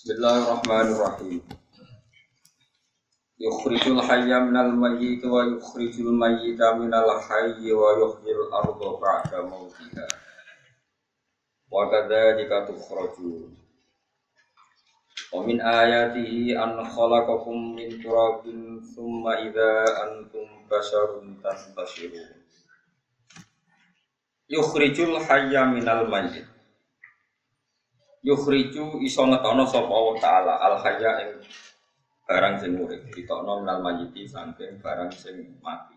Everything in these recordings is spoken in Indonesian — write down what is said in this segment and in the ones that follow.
Bismillahirrahmanirrahim. Yukhrijul hayya minal mayyit wa yukhrijul mayyita minal hayyi wa yuhyil arda ba'da mautiha. Wa kadzalika tukhrajun. Wa min ayatihi an khalaqakum min turabin tsumma idza antum basharun tantashirun. Yukhrijul hayya minal mayyit. Yukhriju iso ngetono sapa Allah taala al hayya ing barang sing urip ditokno minal mayyiti saking barang sing mati.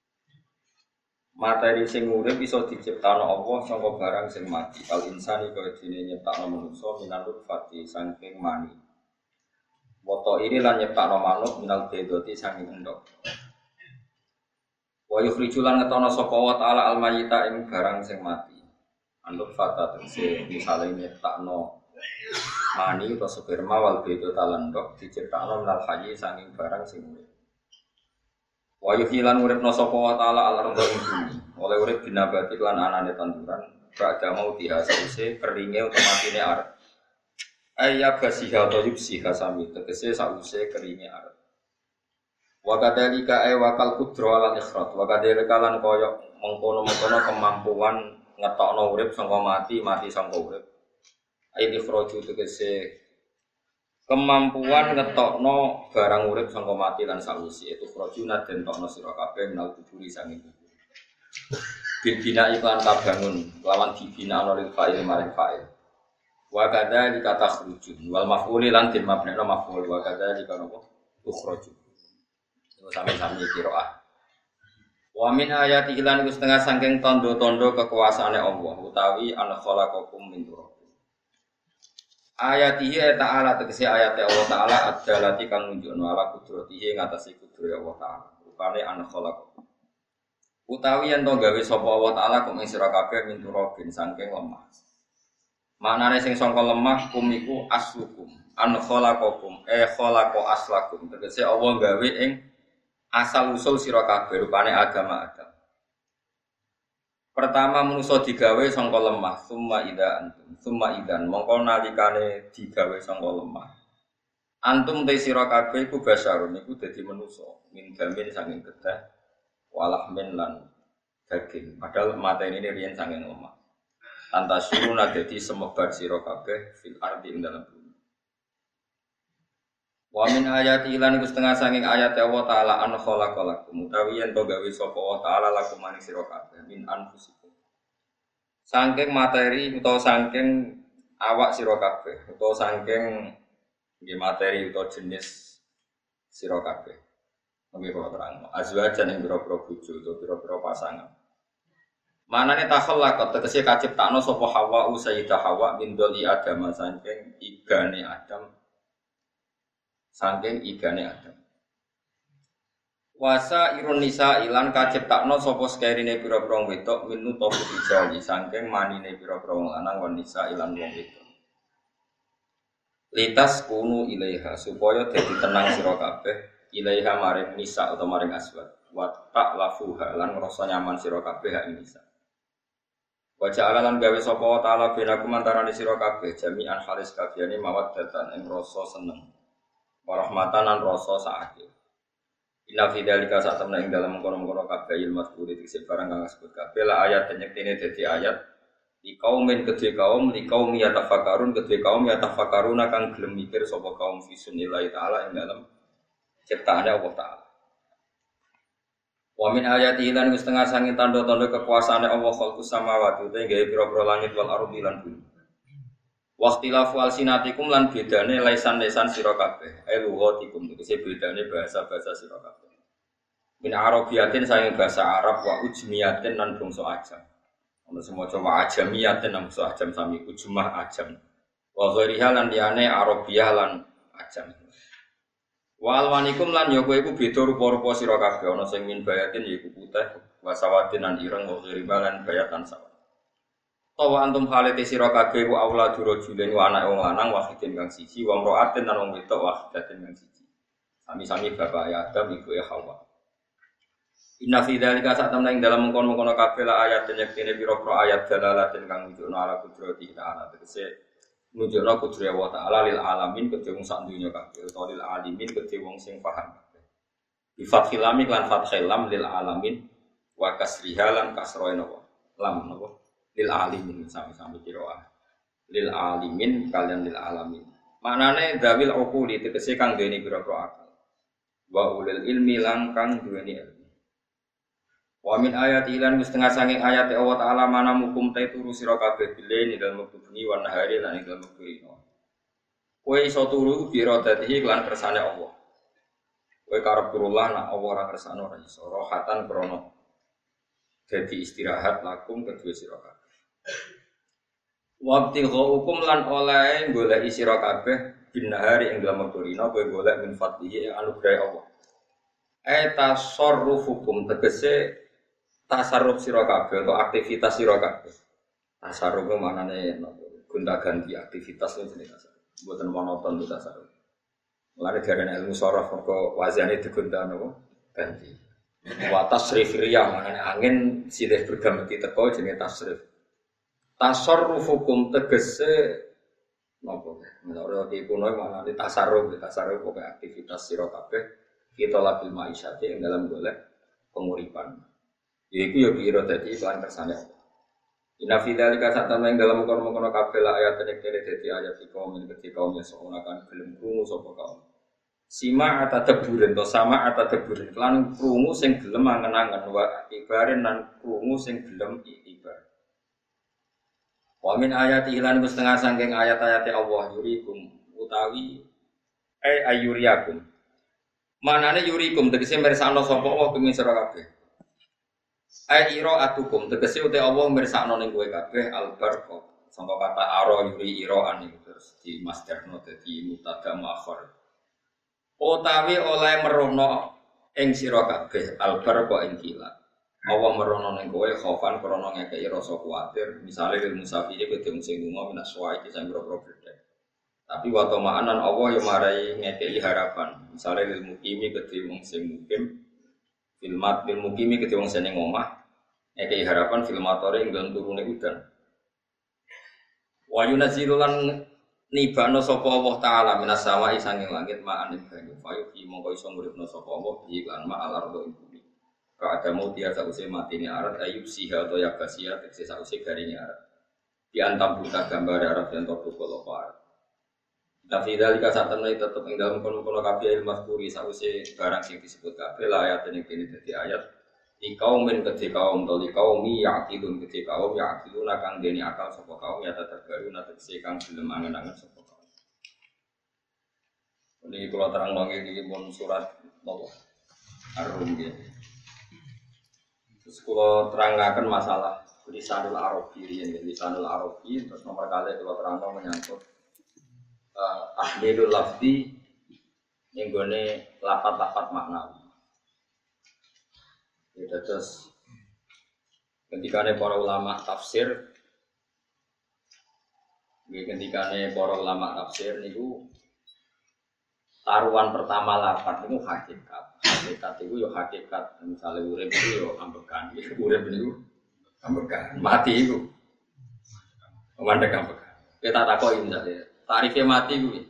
Materi sing urip iso diciptakno Allah saka barang sing mati. Al insani kaya dene nyiptakno manusa minal nutfati saking mani. Woto ini lan nyiptakno manuk minal bedoti saking endhog. Wa yukhriju lan ngetono sapa Allah taala al mayyita ing barang sing mati. Anut fata tegese misale nyiptakno mani atau sperma wal bedo talendok diciptakno minal hayyi saking barang sing urip. Wa yuhilan uripna sapa wa taala al-ardha ing bumi. Oleh urip binabati lan anane tanduran badha mau dihasuse keringe otomatine arep. Ayya basiha tayyib siha sami tegese sause keringe arep. Wa kadzalika ay wakal qudra lan ikhrat. Wa kadzalika lan kaya mengkono-mengkono kemampuan ngetokno urip sangka mati sangka urip. Aidi khroju tegese kemampuan ngetokno barang urip sangka mati lan sawisi itu khroju den tokno sira kabeh nal kuburi sanging kubur. Bina iklan kabangun lawan dibina ana lil fa'il maring fa'il. Wa kadza dikata khurujun wal maf'ul lan din mabni'na maf'ul wa kadza dikano ukhraju. Itu sami-sami qiraah. Wa min ayati lan iku setengah saking tanda-tanda kekuasaane Allah utawi an khalaqakum min turab. Ayatihi ta'ala tegese ayate Allah taala adalati kang nunjukno ala kudratihi ngatasi kudrat Allah taala. Rupane an khalaqakum. Utawi yen to gawe sapa Allah taala kum ing sira kabeh min turabin saking lemah. Maknane sing sangka lemah kum iku aslukum. An khalaqakum khalaqa aslakum. Tegese Allah gawe ing asal usul sira kabeh rupane agama Adam. Pertama manusa digawe sangka lemah, summa idan mongko nalikane digawe sangka lemah. Antum te sira kabeh iku basyarun iku dadi manusa, min damin saking getih, walahmin lan daging. Padahal matene riyen saking lemah. Antasyuruna dadi semebar sira kabeh fil ardi ing dalem bumi. Wa min ayati lan iku setengah saking ayat Allah taala an khalaqalakum utawi yen to gawe sapa Allah taala lakum maning sira kabeh min anfusikum. Saking materi utawa saking awak sira kabeh utawa saking nggih materi utawa jenis sira kabeh. Nggih kula terangno. Azwajan ing pira-pira bojo utawa pira-pira pasangan. Manane takhallaqat tegese kaciptakno sapa Hawa Sayyidah Hawa min doli Adam saking igane Adam. Saking igane Adam. Wasa ironisa ilan kaciptakno sapa sekerine pira-pira wedok minu tofu dijali saking manine pira-pira lanang wanisa ilan wong wedok. Litas kunu ilaiha supaya dadi tenang sira kabeh ilaiha maring nisa utawa maring aswad. Wa ta'lafuha lan ngrasa nyaman sira kabeh hak nisa. Wa ja'ala lan gawe sapa taala benakum antarané sira kabeh jami'an halis kabehane mawaddatan ing rasa seneng. Warahmatan lan rasa saake. Inna fi dzalika satamna ing dalem kono-kono kabeh ilmu mazkuri dikse barang kang disebut kabeh la ayat nyektene dadi ayat di kaumin kedhe kaum li kaum yatafakkarun kedhe kaum yatafakkaruna kang gelem mikir sapa kaum fi sunnillahi taala ing dalem ciptaane Allah taala. Wa min ayati lan setengah sange tanda-tanda kekuasaane Allah khalqus samawati te gawe pira-pira langit wal ardi lan bumi. Waqtilafu alsinatikum lan bedane lesan-lesan sira kabeh. Lughatikum tegese bedane bahasa-bahasa sira kabeh. Min arabiyatin saking bahasa Arab wa ujmiyatin lan bangsa ajam. Ana semoco wa ajamiyatin lan bangsa ajam sami ujmah ajam. Wa ghairiha lan liyane arabiyah lan ajam. Wa alwanikum lan ya kowe iku beda rupa-rupa sira kabeh. Ana sing min bayatin yaiku putih, wa sawatin lan ireng wa ghairiha lan bayatan sawat. Tawa antum halete sira kabeh ku auladu rajulin wa anak wong lanang wahidin kang siji wa mra'atin lan wong wedok wahidatin kang siji. Sami-sami bapak Adam ibu Hawa. Inna fi dzalika satamna ing dalam mengkono-kono kabeh la ayat yektene pira-pira ayat dalalatin kang nunjukno ala kudrati ta'ala tegese nunjukna kudrat Allah Ta'ala lil alamin kedhe wong sak donya kabeh utawa lil alimin kedhe wong sing paham kabeh. Bi fathil lam lan fathil lam lil alamin wa kasriha lan kasroe napa? Lam napa? Lil alimin sami-sami qiraah. Lil alimin kalian lil alamin. Maknane dzawil uquli tegese kang duweni pira-pira akal. Wa ulil ilmi lan kang duweni ilmu. Wa min ayati lan setengah saking ayat Allah Ta'ala mana mukum ta turu sira kabeh bile dalam wektu bengi wa nahari lan dalam wektu dina. Kowe iso turu biro dadihi lan kersane Allah. Kowe karep turullah nak Allah ora kersane ora iso rohatan krono. Dadi istirahat lakum kedue sira kabeh. Wa hukum lan oleh golek sira kabeh binahari ing dalam wektu dina kowe golek min fadlihi anugerah Allah. Tasarruf hukum tegese tasarruf sira kabeh atau aktivitas sira kabeh. Tasarruf ku maknane gonta-ganti aktivitas itu jenenge tasarruf. Mboten monoton itu tasarruf. Mulane diarani ilmu saraf mergo wazane digonta napa? Ganti. Wa tasrif riyah maknane angin silih berganti teko jenenge tasrif. Tasarruf hukum tegese napa? Menurut iki kuno maknane tasarruf pokoke aktivitas sira kabeh kita labil ma'isyati ing dalam golek penguripan. Yaiku ya kira dadi iklan kersane Allah. Inna fi dzalika satana ing dalam kono-kono kabeh ayat nek dadi ayat kaum ketika kaum yang seonakan gelem krungu sapa kaum. Sima atadaburen to sama atadaburen lan krungu sing gelem angen-angen wa ibaren lan krungu sing gelem ibar. Wa min ayati lan setengah saking ayat-ayate Allah yurikum utawi ayuriyakum. Manane yurikum tegese mirsakno sapa Allah pengin sira kabeh. Ira atukum tegese ute Allah mirsakno ning kowe kabeh albarqa. Sangka kata aro yuri iraan iki terus di masdarno dadi mubtada muakhir. Utawi oleh merono ing sira kabeh albarqa ing kilat. Allah merono ning kowe khaufan krana ngekeki rasa kuwatir, misale lil musafiri kudu sing lunga minaswa iki sing boro-boro. Tapi waktu ma'anan Allah yang marai ngekei harapan. Misalnya lil mukimi kedhe wong sing mukim, filmat lil mukimi kedhe wong sing omah, ngekei harapan filmatore ing dalem turune udan. Wa yunazzilu lan nibano sapa Allah taala minas sama'i sanging langit ma'an ing banyu. Fayu ki mongko iso nguripno sapa Allah iki lan ma'al ardo ing bumi. Ka ada mau dia sause matine arat ayub siha to yakasia tekse sause garinge arat. Di antam buta gambar arab yen to kula par. Tapi dalika satamna tetep ing dalem kono-kono kabeh ilmu mazkuri sause barang sing disebut kabeh ayat ning kene dadi ayat di kaum men kedhe kaum to di kaumi yaqilun kedhe kaum yaqilun kang dene akal sapa kaum ya terbaru tegese kang gelem angen-angen sapa kaum. Ini kula terangno iki pun surat napa Ar-Rum nggih. Terus kula terangaken masalah lisanul arabi riyen lisanul arabi terus nomor kali kula terangno menyangkut tahlilul lafzi yang gone lapat-lapat maknawi. Ya terus ketika para ulama tafsir niku taruhan pertama lapat niku hakikat. Hakikat itu ya hakikat misalnya urip itu ya ambekan. Urip niku ambekan, mati iku. Mandek ambekan. Kita takoki misalnya tarifnya mati kuwi.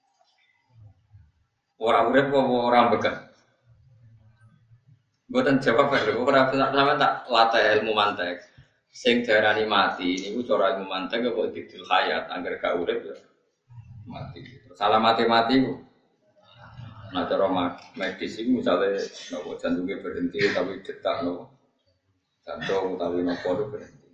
Ora urip apa ora bekan. Mboten jawab lho, ora sampeyan tak latih ilmu mantek. Sing diarani mati niku cara ilmu mantek kok didil hayat, angger gak urip ya mati. Salah mati ku. Nah cara medis iku misale nopo jantungnya berhenti tapi detak nopo. Jantung utawi nopo berhenti.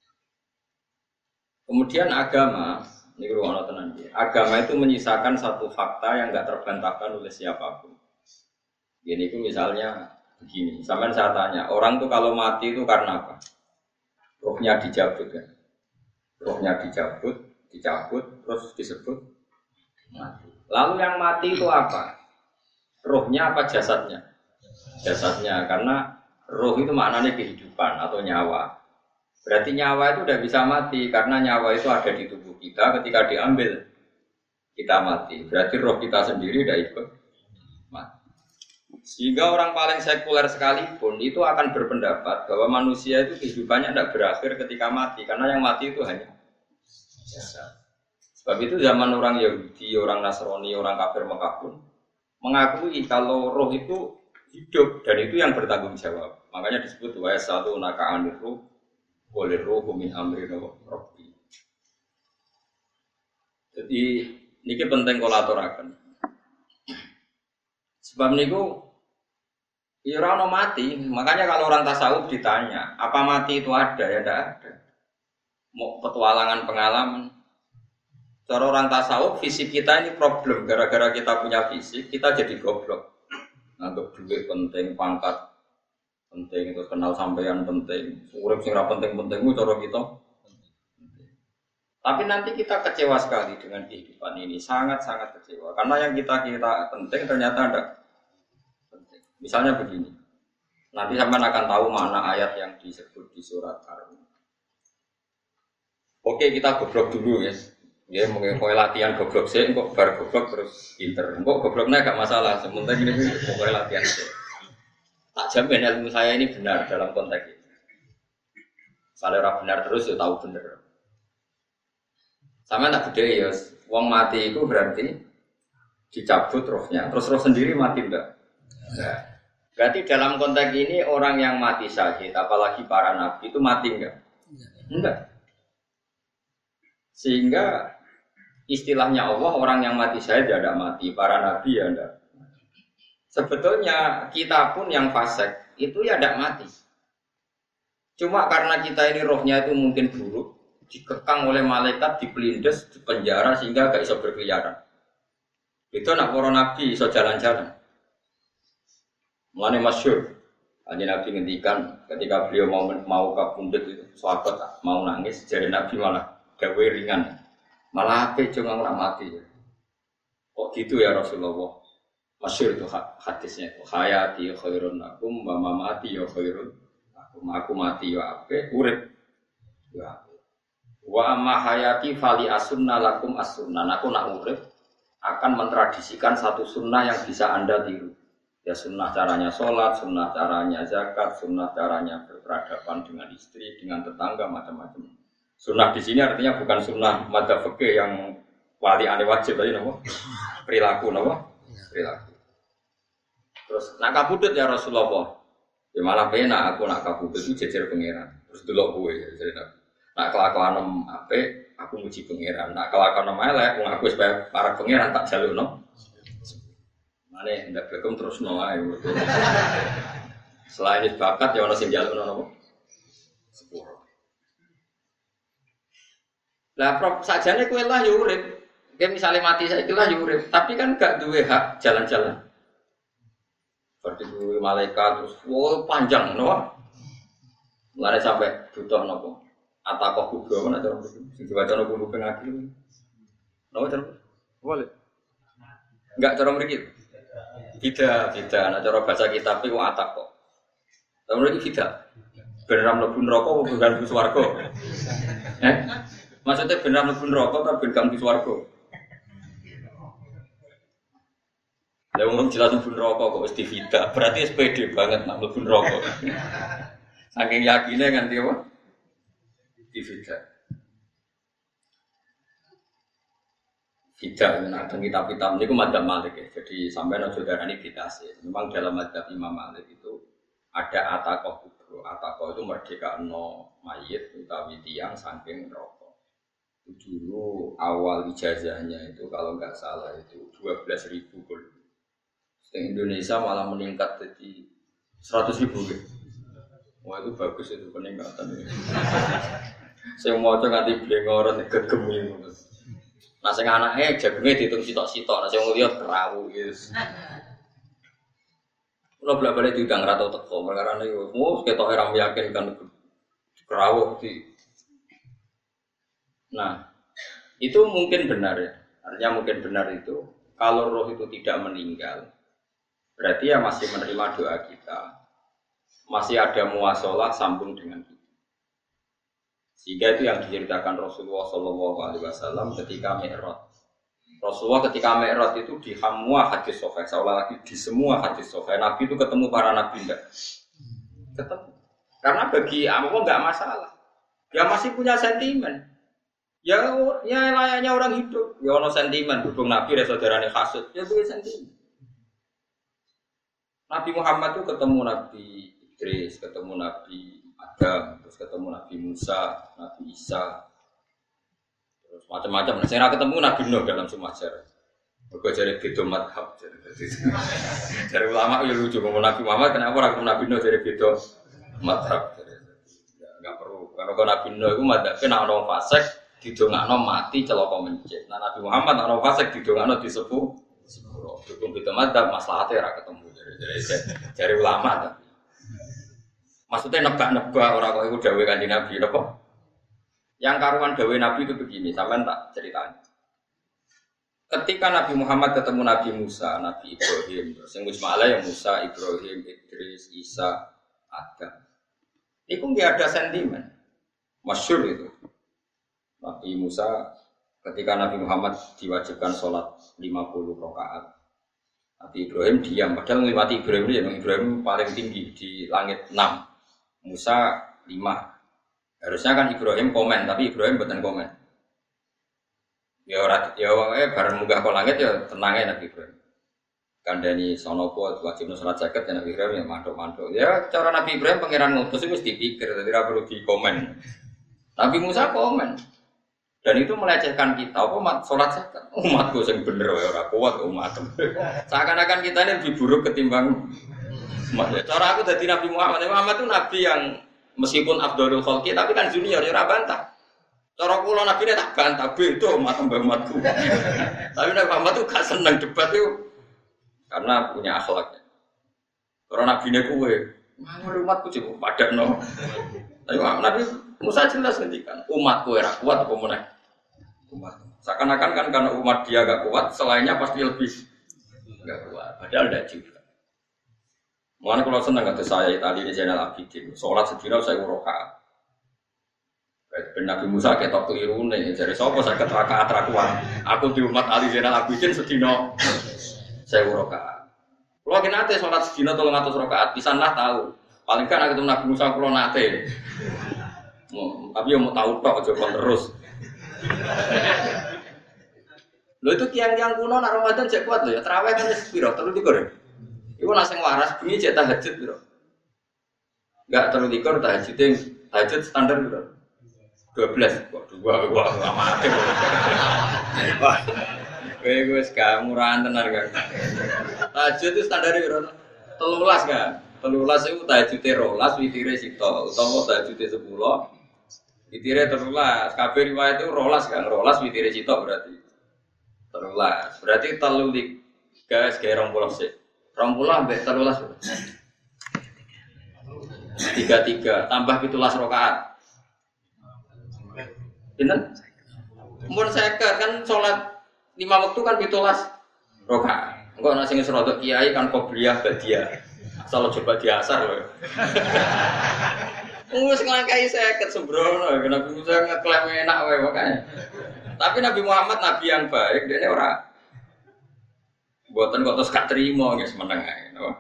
Kemudian agama ini ruang tenan. Agama itu menyisakan satu fakta yang tidak terbantahkan oleh siapapun. Ini itu misalnya begini, sampai saya tanya, orang tuh kalau mati itu karena apa? Rohnya dicabut kan? Rohnya dicabut, terus disebut mati. Lalu yang mati itu apa? Rohnya apa jasadnya? Jasadnya, karena roh itu maknanya kehidupan atau nyawa. Berarti nyawa itu tidak bisa mati karena nyawa itu ada di tubuh kita ketika diambil kita mati. Berarti roh kita sendiri tidak ikut mati. Sehingga orang paling sekuler sekalipun itu akan berpendapat bahwa manusia itu kehidupannya tidak berakhir ketika mati karena yang mati itu hanya jasad. Sebab itu zaman orang Yahudi, orang Nasrani, orang kafir Mekah pun mengakui kalau roh itu hidup dan itu yang bertanggung jawab. Makanya disebut wa satu naka aniru boleh roh min amri rabbi. Jadi ini penting kolaborakan. Sebab niku ya orang mati. Makanya kalau orang tasawuf ditanya, apa mati itu ada? Ya tidak ada. Mau petualangan pengalaman. Cara orang tasawuf fisik kita ini problem. Gara-gara kita punya fisik, kita jadi goblok. Anggap duit penting, pangkat penting, terus kenal sampean penting. Urip sing ra penting-pentingmu cara kita. Tapi nanti kita kecewa sekali dengan kehidupan ini, sangat-sangat kecewa. Karena yang kita penting ternyata ada penting. Misalnya begini, nanti sampean akan tahu mana ayat yang disebut di surat Ar-Rum. Oke, kita goblok dulu ya. Ya, mungkin latihan goblok sih, kok bar goblok terus pinter. Kok gobloknya gak masalah, sementara ini pokoknya latihan sih. Tak jamin ilmu saya ini benar dalam konteks ini. Kalau orang benar terus, ya tahu benar. Sama tak gede ya, wong mati itu berarti dicabut rohnya, terus roh sendiri mati enggak? Enggak. Berarti dalam konteks ini orang yang mati syahid, apalagi para nabi itu mati enggak? Enggak. Sehingga istilahnya Allah, orang yang mati syahid ya enggak mati, para nabi ya enggak. Sebetulnya kita pun yang fasik itu ya enggak mati. Cuma karena kita ini rohnya itu mungkin buruk, dikekang oleh malaikat, dipelindes, dipenjara sehingga gak bisa berkeliaran. Itu anak para nabi bisa jalan-jalan. Mulane masyhur, Kanjeng Nabi ngendikan ketika beliau mau kabundut itu, sahabat mau nangis, jari Nabi malah gawe ringan. Malah ape cuma ora mati. Kok gitu ya Rasulullah? Masyhur itu hadisnya itu, hayati khairun lakum wa mamati ya khairun lakum. Aku mati ya ape, urip ya. Wa amma hayati fali asunna lakum as-sunnah. Aku nak urip akan mentradisikan satu sunnah yang bisa Anda tiru. Ya sunnah caranya sholat, sunnah caranya zakat, sunnah caranya berperadaban dengan istri, dengan tetangga, macam-macam. Sunnah di sini artinya bukan sunnah madzhab fikih yang wali ane wajib tadi napa? Perilaku napa? Perilaku. Terus nak kabudut ya Rasulullah. Ya malah penak aku nak kabudut itu jejer pangeran. Terus delok kowe ya Nabi. Nak kelakuan apik, aku muji pangeran. Nak kelakuan elek, wong aku supaya para pangeran tak jalukno. Mane ndak bekom terus no ae. Selain bakat ya ono sing jalukno napa? Sepuro. Lah prop sajane kowe lah ya urip. Kowe misale mati saiki lah ya urip, tapi kan gak duwe hak jalan-jalan. Seperti duwe malaikat terus panjang no. Lare sampai butuh napa? Atakoh kubro mana cara begitu? Sing diwaca nang buku pengakil. Napa cara? Boleh. Enggak cara mriki. Tidak. Nah cara bahasa kitab iku atakoh. Cara mriki tidak. Beneran mlebu neraka apa bukan mlebu swarga? Maksudnya beneran mlebu neraka ta ben gak mlebu swarga? Lah wong jelas mlebu neraka kok wis divida. Berarti SPD banget nak mlebu neraka. Saking yakine nganti apa? Tidak ada kitab-kitab ini madzhab Malik ya. Jadi sampai saudara ini bid'ah. Memang dalam madzhab Imam Malik itu ada atakoh kubro. Atakoh itu merdeka no mayit utawi tiang saking rokok. Itu dulu awal ijazahnya itu kalau nggak salah itu 12.000 gol. Di Indonesia malah meningkat jadi 100.000 gol. Wah itu bagus itu peningkatan. Saya mau coba nganti blengoran gegem itu. Nah sing anake jagungnya dihitung sitok-sitok, nah sing lihat kerawu guys. Kalau bolak-balik diundang ratau teko, perkara niku mau ketok ora meyakinkan kerawu di. Nah, itu mungkin benar ya. Artinya mungkin benar itu kalau roh itu tidak meninggal, berarti ya masih menerima doa kita. Masih ada muasalah sambung dengan kita. Sehingga itu yang diceritakan Rasulullah SAW ketika Mi'raj. Rasulullah ketika Mi'raj itu di semua hadis sahih, seolah lagi di semua hadis sahih. Nabi itu ketemu para nabi enggak? Ketemu. Karena bagi Allah enggak masalah. Dia masih punya sentimen. Ya layaknya orang hidup. Ya ono sentimen berhubung Nabi dan saudarane hasud. Ya itu sentimen. Nabi Muhammad itu ketemu Nabi Idris, ketemu Nabi Adam, terus ketemu Nabi Musa, Nabi Isa, terus macam-macam. Nah, saya ketemu Nabi Nuh dalam semua sejarah. Mergo jare beda madhab. Jare ulama ya lucu ngomong Nabi Muhammad kenapa ora ketemu Nabi Nuh jare beda madhab. Enggak perlu. Kalau Nabi Nuh itu madhabnya nek ana fasik didongakno mati celaka mencit. Nah Nabi Muhammad nek ana fasik didongakno disepuh sepuro. Dukung beda madhab maslahate ora ketemu jare ulama ta. Maksudnya nebak-nebak orang kok iku dawuh Kanjeng Nabi napa? Yang karuan dawuh Nabi itu begini, sampean tak ceritain. Ketika Nabi Muhammad ketemu Nabi Musa, Nabi Ibrahim, sing wis malah ya Musa, Ibrahim, Idris, Isa, Adam. Itu nggak ada sentimen. Masyhur itu. Nabi Musa ketika Nabi Muhammad diwajibkan sholat 50 rakaat. Nabi Ibrahim diam, padahal mati Ibrahim itu Ibrahim paling tinggi di langit 6. Musa 5. Harusnya kan Ibrahim komen, tapi Ibrahim bukan komen. Ya bareng munggah ke langit ya tenangnya Nabi Ibrahim. Kandani sonopo wajib salat zakat ya Nabi Ibrahim ya mantuk-mantuk. Ya cara Nabi Ibrahim pangeran ngutus itu mesti dipikir, jadi ora perlu dikomen. Nabi Musa komen. Dan itu melecehkan kita, apa sholat zakat? Umatku yang bener, orang kuat umat. Seakan-akan kita ini lebih buruk ketimbang umat. Cara aku dari Nabi Muhammad, Muhammad itu Nabi yang meskipun Abdul Khalqi, tapi kan junior, ya bantah. Cara kula Nabi ini tak bantah, itu umatku. Tapi Nabi Muhammad itu gak senang debat itu, karena punya akhlaknya. Karena Nabi ini kue, umatku cukup padat no. Tapi Nabi Musa jelas ngendikan, umatku era kuat apa meneh? Umat. Seakan-akan kan karena umat dia gak kuat, selainnya pasti lebih gak kuat. Padahal tidak juga. Mulanya kalau senang kata saya tadi di channel Abidin, sholat sedina saya rakaat. Nabi Musa ketok keliru nih, jadi sopo saya keterakaat rakuan. Aku di umat Ali Zainal Abidin sedina saya rakaat. Kalau kita nate sholat sedina 300 rakaat, pisanlah tahu. Paling kan aku ketemu Nabi Musa kalau nate. Tapi yang mau tahu tok coba terus. Lho itu tiang-tiang kuno nak Ramadan cek kuat lho ya. Tarawih kan wis piro? 3 ya. Iku nak sing waras bengi cek tahajud piro? Enggak 3 tahajud standar piro? 12. Kok 2 gua amate. Wah. Kowe wis gak murahan tenan kan. Tahajud itu standar piro? 13 kan. 13 itu tahajude 12 witire sito utawa tahajude 10 witire 13 kabeh riwayat itu 12 kan 12 witire sito berarti 13 berarti 3 guys kayak 20 sik 20 ambek 13 33 tambah 17 rakaat pinten mun 50 kan salat 5 waktu kan 17 rakaat engko ana sing serodok kiai kan qobliyah badiah asal coba diasar loh. Wis nglangkai 50 sembrono, Nabi Musa ngeklaim enak wae makanya. Tapi Nabi Muhammad nabi yang baik, dene ora mboten kok terus gak trimo nggih semeneng ae, no?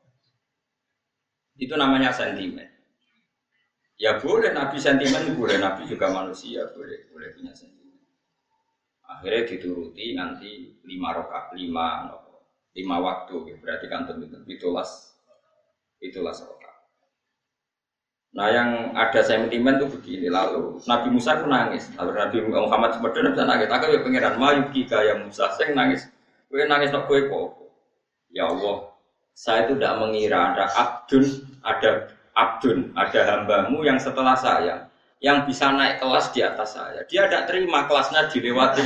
Itu namanya sentimen. Ya boleh nabi sentimen, boleh nabi juga manusia, boleh punya sentimen. Akhirnya dituruti nanti 5 rakaat, 5 waktu, berarti kan tentu 17 rakaat. Nah yang ada sentimen itu begini, lalu Nabi Musa itu nangis, lalu Nabi Muhammad sebenarnya bisa nangis, aku ya pengiran mayuki kaya Musa, saya nangis, gue nangis nak gue kok, ya Allah, saya itu tidak mengira ada hambamu yang setelah saya, yang bisa naik kelas di atas saya, dia tidak terima kelasnya dilewati.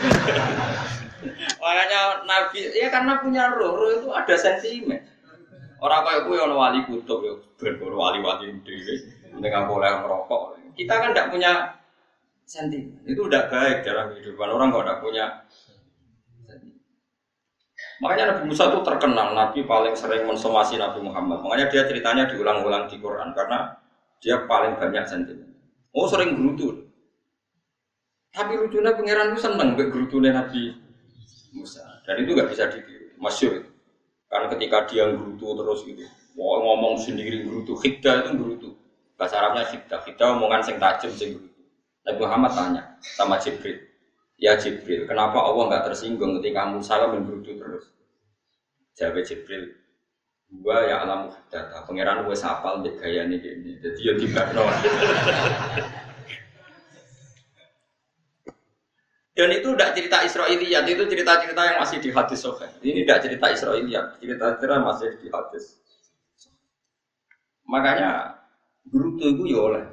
Makanya Nabi, ya karena punya roh itu ada sentimen. Orang kaya gue ono wali kutub ya, ben wali-wali dhewe nek boleh merokok. Kita kan tidak punya sentimen. Itu udah baik dalam kehidupan orang kalau tidak punya sentimen. Makanya Nabi Musa itu terkenal, Nabi paling sering mensomasi Nabi Muhammad. Makanya dia ceritanya diulang-ulang di Quran karena dia paling banyak sentimen. Oh sering gerutu. Tapi lucunya pangeran itu seneng mbek gerutune Nabi Musa. Dan itu enggak bisa ditiru. Masyhur itu. Karena ketika dia gerutu terus gitu, ngomong sendiri gerutu, khiddah itu gerutu. Bahasa Arabnya khiddah omongan sing tajam sing gerutu. Nabi Muhammad tanya, sama Jibril. Ya Jibril, kenapa Allah enggak tersinggung ketika Musa menggerutu terus? Jawab Jibril, gua ya alam data, pangeran gue sapal di gaya ini, jadi ya dibakno. Dan itu tidak cerita Israiliyat, itu cerita-cerita yang masih di hadis Sahih. Ini tidak cerita Israiliyat, cerita-cerita masih di hadis. Makanya gerutu itu ya oleh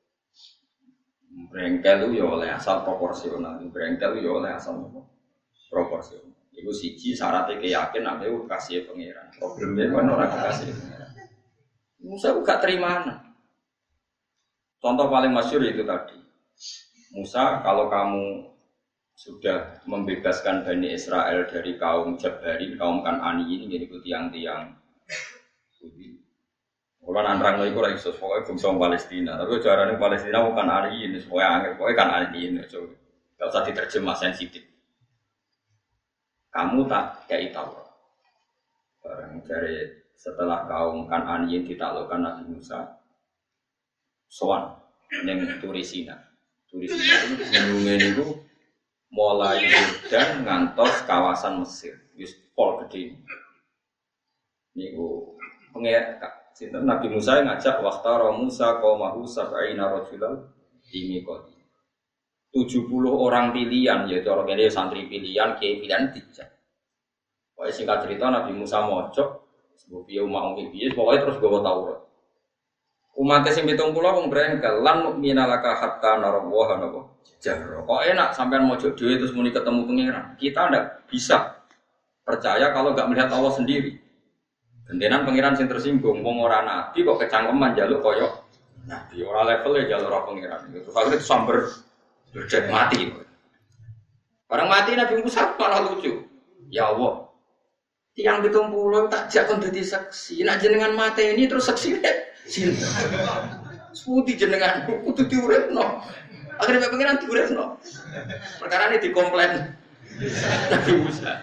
brengkel itu ya oleh asal proporsional, brengkel itu ya oleh asal proporsional. Iku siji syaratnya keyakin nanti kasih pangeran. Problemnya kan orang kasih pangeran. Musa gak terima. Contoh paling masyhur itu tadi. Musa, kalau kamu sudah membebaskan Bani Israel dari kaum Jabari, kaum Kan'ani ini jadi tiang-tiang. Kalau nantrang itu lagi sesuai fungsi Palestina, tapi caranya Palestina bukan Ani ini, sesuai angin, pokoknya kan Ani ini. Gak usah diterjemah sensitif. Kamu tak kayak tahu. Barang dari setelah kaum Kan'ani ditaklukkan Nabi Musa, sowan neng Turisina. Turisina itu gunungnya itu mulai Yordan ngantos kawasan Mesir, wis pol gede. Niku pengen Nabi Musa ngajak waqtara Musa qaumahu sab'ina rajulan imiqati. 70 orang pilihan, ya cara kene santri pilihan, kiai pilihan dijak. Pokoke singkat cerita Nabi Musa mojok, sebab piye umat piye, pokoke terus gawa Taurat. Umat sing 70 wong brengkel lan minalaka hatta narawaha napa. Jahra. Kok enak sampean mojok dhewe terus muni ketemu pengiran. Kita ndak bisa percaya kalau enggak melihat Allah sendiri. Gentenan pengiran sing tersinggung, wong ora nabi kok kecangkeman njaluk koyo nabi, ora level ya njaluk ora pengiran. Terus akhirnya sambar berjek mati. Barang mati Nabi Musa malah lucu. Ya Allah, tiang 70 tak jak kon dadi saksi. Nek jenengan mati ini terus saksi sinten? Suti jenengan kudu diuripno. Akhirnya pengiran diuripno. Perkara ini dikomplain Nabi Musa.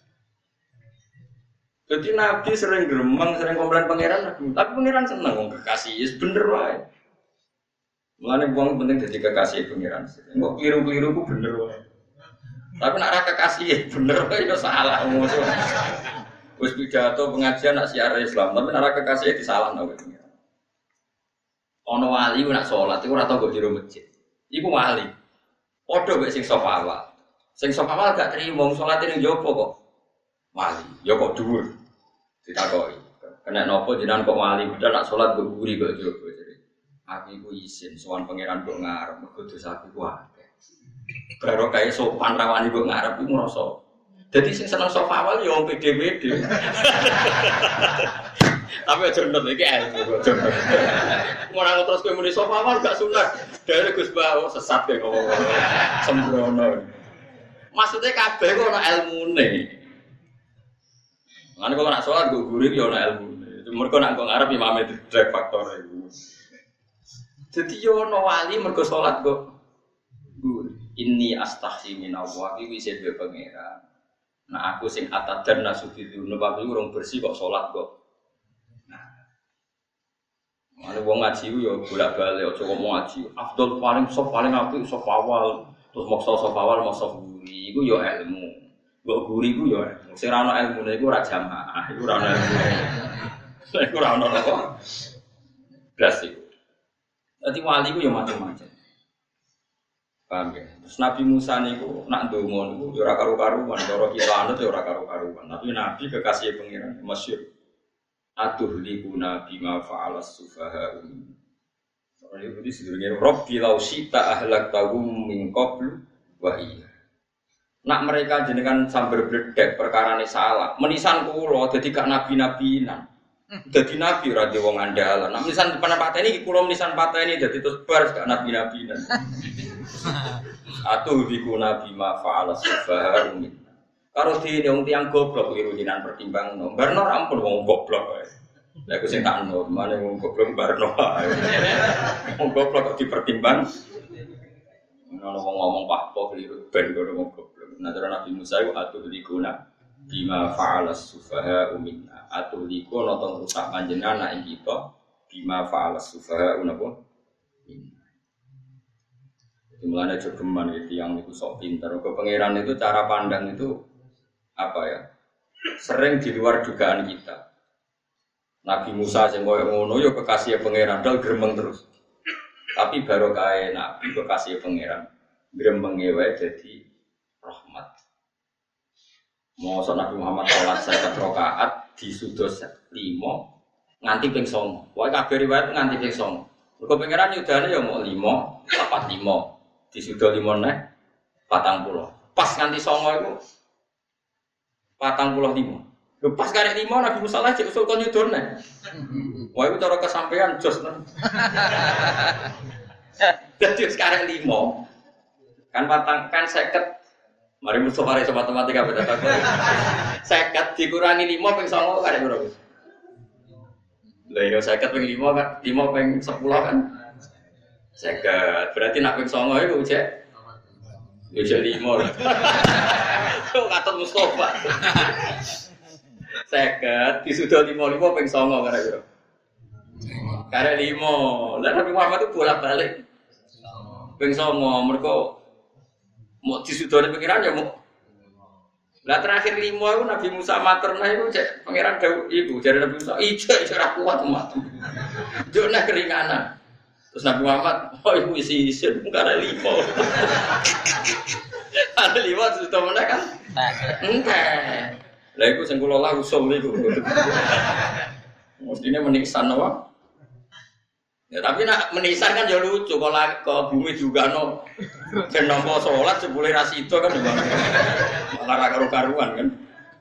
Jadi Nabi sering gremeng, sering komplain pangeran, tapi pangeran seneng wong kekasih, yes bener wae. Mulane wong penting dadi kekasih pangeran. Kok keliru-keliru ku bener wae. Tapi nek ora kekasih bener wae ya salah musuh. Wis pidato pengajian nak siar Islam, tapi nek ora kekasih disalahno kowe pangeran. Ana wali nek salat iku ora tau mbok jero masjid. Iku wali. Padha mek sing sop awal. Sing sop awal gak trimo salat ning jopo kok. Wali, ya kok dhuwur. Ditakoki. Kena nopo jenengan kok wali, padahal nak salat kok guri kok jopo. Aku iku isin sowan pangeran kok ngarep mergo dosaku ku akeh. Baru kaya sopan rawani kok ngarep iku ngrasa. Dadi sing seneng sop awal ya wong pede-pede. Tapi aja nonton iki ilmu kok. Ora terus kowe muni sop awal gak sunat. Dari Gus Bawo sesat kaya ngomong. Sembrono. Maksudnya kabeh kok ana ilmune. Lan kok nak salat go guri ya ana ilmune. Mergo nak kok ngarep imame drek faktor iku. Jadi yo ono wali mergo salat kok. Inni astahsi min Allah iki wis dhewe pangeran. Nah aku sing atadan nasudidun aku urung bersih kok salat kok. Nah. Mane wong ngaji yo bolak-balik aja ngomong ngaji. Afdol paling apik sop awal, terus maksa sop awal maksa guri iku yo ilmu. Mbok guri iku yo ilmu. Sing ora ono ilmune iku ora jamaah, iku ora ono ilmune. Iku ora ono apa? Blas iku. Dadi wali ku ya macam-macam. Paham ya? Terus Nabi Musa niku nak ndonga niku ya ora karo-karuan, cara kita anut ya ora karo-karuan. Tapi Nabi kekasih pangeran masyhur. Atuh likuna bima fa'alas sufaha. Soale iki sedurunge Rabbi law sita ahlaktahum min qablu wa iya. Nak mereka jenengan sambar bledek perkarane salah. Menisan kula dadi gak nabi-nabinan. Dadi nabi ora wong andalan. Nek misan depan pateni iki kula menisan pateni dadi terus bar gak nabi-nabi. Atuh biku nabi ma fa'ala sufaha min. Karo dene wong tiyang goblok iki rujinan pertimbang nombarno ampun wong goblok wae. Lha iku sing tak ono, mane wong goblok barno wae. Wong goblok kok dipertimbang. Ono wong ngomong pakpo keliru ben karo wong goblok. Nah Nabi Musa iku atuh biku bima fa'ala sufaha minna atau liko nonton rusak panjenengan ing kita bima fa'ala sufaha napa Dimulanya jogeman gitu yang itu sok pintar. Ke pangeran itu cara pandang itu apa ya? Sering di luar dugaan kita. Nabi Musa sing koyo ngono yo kekasih pangeran dal gremeng terus. Tapi baru kae Nabi kekasih pangeran gremenge wae dadi rahmat. Mosok Nabi Muhammad salat 50 rakaat disudos 5 nganti ping 9. Pokoke kabeh riwayat nganti ping 9. Mergo pangeran yudane ya mau 5, 45. Disudo 5 neh 40. Pas nganti 9 iku 45. Lho pas karek 5 Nabi Musa lah cek usul kon nyudone. Wah iku cara kesampean jos nang. Dadi sekarang 5. Kan 50. Mari Mustafa re matematika beda tak. 50 dikurangi 5 ping 9 karek berapa? Lah yo 50 ping 5 kan 5 ping 10 kan. 50. Berarti nak ping 9 iku cek. Yo cek 5. Kok katut Mustafa. 50 disudo 55 ping 9 karek berapa? Karek 5. Lah Nabi Muhammad itu bolak-balik. Ping 9 mergo mau disudone pengiran ya mau. Lah terakhir 5 itu Nabi Musa materna itu cek pengiran dawuh ibu jare Nabi Musa ijo ora kuat umat. Yo nek keringanan. Terus Nabi Muhammad, oh ibu isi karena 5. Ada 5 sudah mana kan? Enggak. Lah iku sing kula lah usul niku. Mestine menisan apa? Ya tapi nak menisan kan ya lucu kalau bumi juga no ben nampa salat jebule ra sida kan malah ra karo-karuan kan.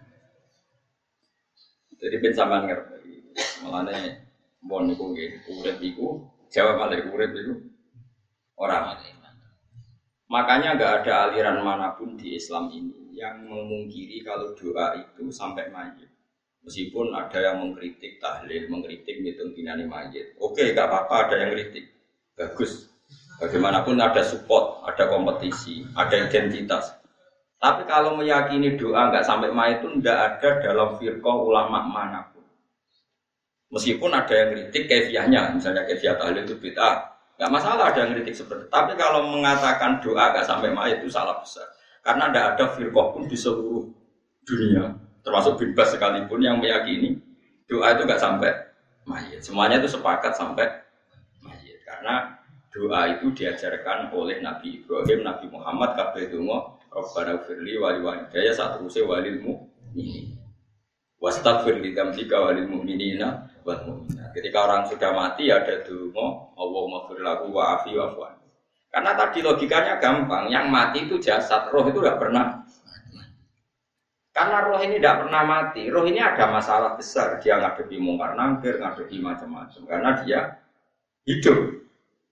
Jadi ben sampean ngerti. Malane mon niku nggih urip iku jawab malih urip iku ora malih. Makanya enggak ada aliran manapun di Islam ini yang memungkiri kalau doa itu sampai mayit. Meskipun ada yang mengkritik tahlil, mengkritik hitung dinani mayit. Oke, enggak apa-apa ada yang kritik. Bagus. Bagaimanapun ada support, ada kompetisi, ada identitas. Tapi kalau meyakini doa enggak sampai mayit itu enggak ada dalam firqah ulama manapun. Meskipun ada yang kritik kaifiahnya, misalnya kaifiah tahlil itu bid'ah. Enggak masalah ada yang kritik seperti itu. Tapi kalau mengatakan doa enggak sampai mayit itu salah besar. Karena enggak ada firqah pun di seluruh dunia. Termasuk bebas sekalipun yang meyakini doa itu enggak sampai mayit. Semuanya itu sepakat sampai mayit. Karena doa itu diajarkan oleh Nabi Ibrahim, Nabi Muhammad, kabeh donga Rabbana firli wali walidayya satruse walil mu'minin. Wastaghfir li dzambika walil mu'minina wal mu'minat. Ketika orang sudah mati ada donga Allahumma fir lahu wa afi wa afwan. Karena tadi logikanya gampang, yang mati itu jasad, roh itu enggak pernah. Karena roh ini tidak pernah mati, roh ini ada masalah besar. Dia ngadepi mungkar nangkir, ngadepi macam-macam. Karena dia hidup.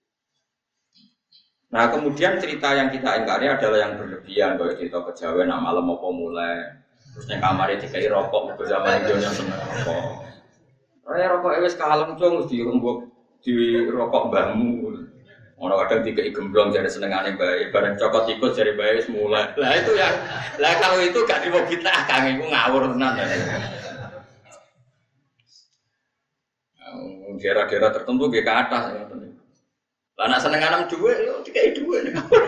Nah kemudian cerita yang kita ingkari adalah yang berlebihan. Kalau cerita kejawen, nak malam apa mulai. Terus yang kamarnya dikai rokok, ke zaman itu yang senang rokok. Rokok ewes kalem cung, di rokok mbahmu. Orang kadang dikai gemblong jadi senengane bae, bareng cokot ikut jadi bae semula. Lah itu ya, lah kalau itu gak di bid'ah kang iku ngawur tenan. Daerah-daerah tertentu ge ke atas ngoten. Lah nek senengane dhuwit yo dikai dhuwit.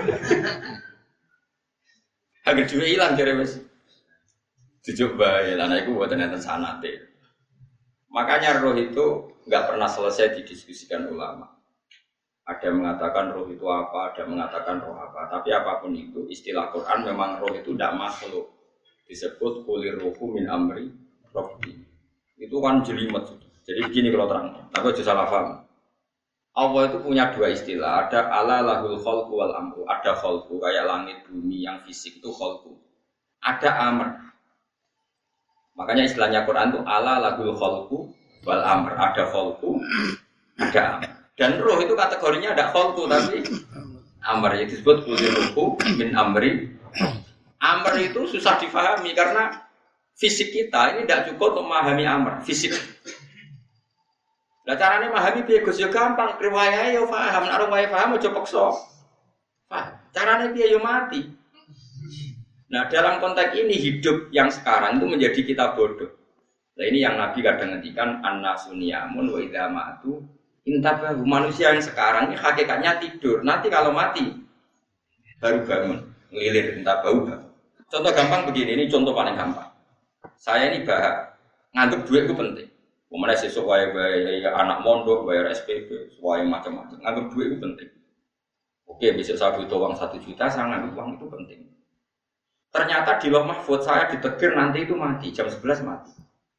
Agar dhuwit ilang jare wis. Jujuk bae, lah nek iku mboten enten sanate. Makanya roh itu enggak pernah selesai didiskusikan ulama. Ada yang mengatakan roh itu apa, ada yang mengatakan roh apa. Tapi apapun itu, istilah Quran memang roh itu tidak makhluk. Disebut kulir ruhu min amri robbi. Itu kan jelimet. Jadi begini kalau terang. Aku aja salah paham. Allah itu punya dua istilah. Ada ala lahul khalqu wal amru. Ada khalqu kayak langit bumi yang fisik itu khalqu. Ada amr. Makanya istilahnya Quran itu ala lahul khalqu wal amr. Ada khalqu, ada amr. Dan roh itu kategorinya ada khalqu tapi amr yang disebut kuliruhu min amri. Amr itu susah difahami karena fisik kita ini tidak cukup untuk memahami amr fisik. Nah caranya memahami piye Gus yo gampang, riwayah yo paham, nek riwayah paham aja peksa. Paham. Caranya piye yo mati. Nah dalam konteks ini hidup yang sekarang itu menjadi kita bodoh. Nah ini yang Nabi kadang ngendikan an-nasuniyamun wa idza matu intabahu. Manusia yang sekarang ini hakikatnya tidur. Nanti kalau mati baru bangun, ngelilir entah bau bangun. Contoh gampang begini, ini contoh paling gampang. Saya ini nganggep duit itu penting. Kemudian sesuk wae anak mondok, bayar SPP, wae macam-macam. Nganggep duit itu penting. Oke, besok saya butuh uang 1 juta, saya nganggep uang itu penting. Ternyata di Lauh Mahfudz saya ditegir nanti itu mati, jam 11 mati.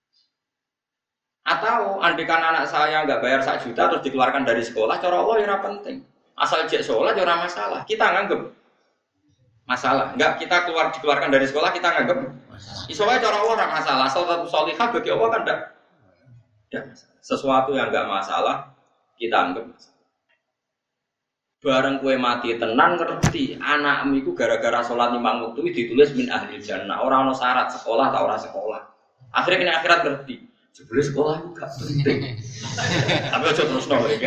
Atau andikan anak saya nggak bayar 1 juta terus dikeluarkan dari sekolah, cara Allah ya penting. Asal jek sholat ya masalah. Kita nganggep masalah. Enggak kita dikeluarkan dari sekolah kita nganggep masalah. Isowa cara Allah ora masalah. Asal satu salihah bagi Allah kan enggak. Sesuatu yang enggak masalah kita anggap masalah. Bareng kue mati tenan ngerti anakmu itu gara-gara sholat 5 waktu ditulis min ahli jannah. Ora ono syarat sekolah ta ora sekolah. Akhirnya kena akhirat ngerti. Sebelum sekolah itu gak penting. Tapi aja terus nol iki.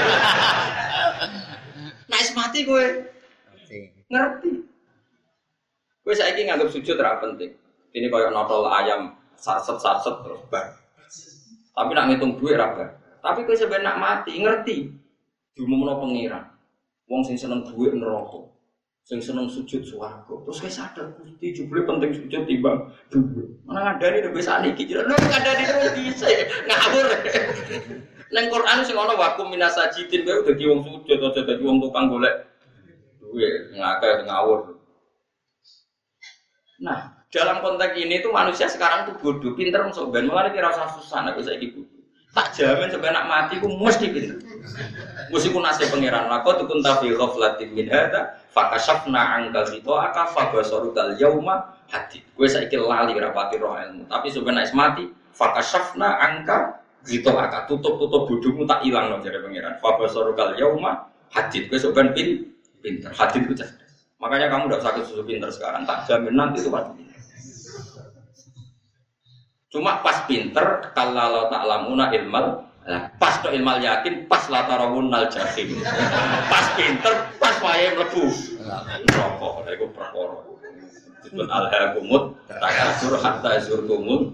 Nek mati kowe ngerti. Kowe saiki nganggep sujud ora penting. Ini koyo notol ayam sarset terus bar. Tapi nak ngitung duit ora bar. Tapi kowe sampe nak mati ngerti. Diumumno pengiran. Wong sing seneng duit neraka. Sing seneng sujud swarga. Terus kowe sadar Gusti jebule penting sujud timbang duit. Mana ngadani nek wis saniki jare lho ngadani terus dhisik. Ngawur. Nang Quran sing ana wakum minasajidin kowe dadi wong sujud aja dadi wong tukang golek duit, ngakeh ngawur. Nah, dalam konteks ini tuh manusia sekarang tuh bodoh, pinter masuk ben mulane kira usah susah nek saiki bodoh. Tak jamin sampai nak mati ku mesti pinter. Mesti ku nasib pangeran lako tukun tafi ghaflatin min hada fakashafna anka ghita'aka fabasarukal yauma hadid. Kowe saiki lali rapati roh ilmu, tapi sampai nek mati fakashafna anka ghita'aka tutup bodohmu tak ilang lho jare pangeran. Fabasarukal yauma hadid. Kowe sok ben pinter. Hadid ku cerdas. Makanya kamu tidak sakit susu pinter sekarang, tak jamin nanti itu pasti pinter. Cuma pas pinter, kalau tak lamuna ilmal, pas to ilmal yakin, pas latarawunnal jahim. Pas pinter, pas wae mlebu. Rokok, lha iku perkara. Disebut alhaqumut, takasur hatta zurtumul.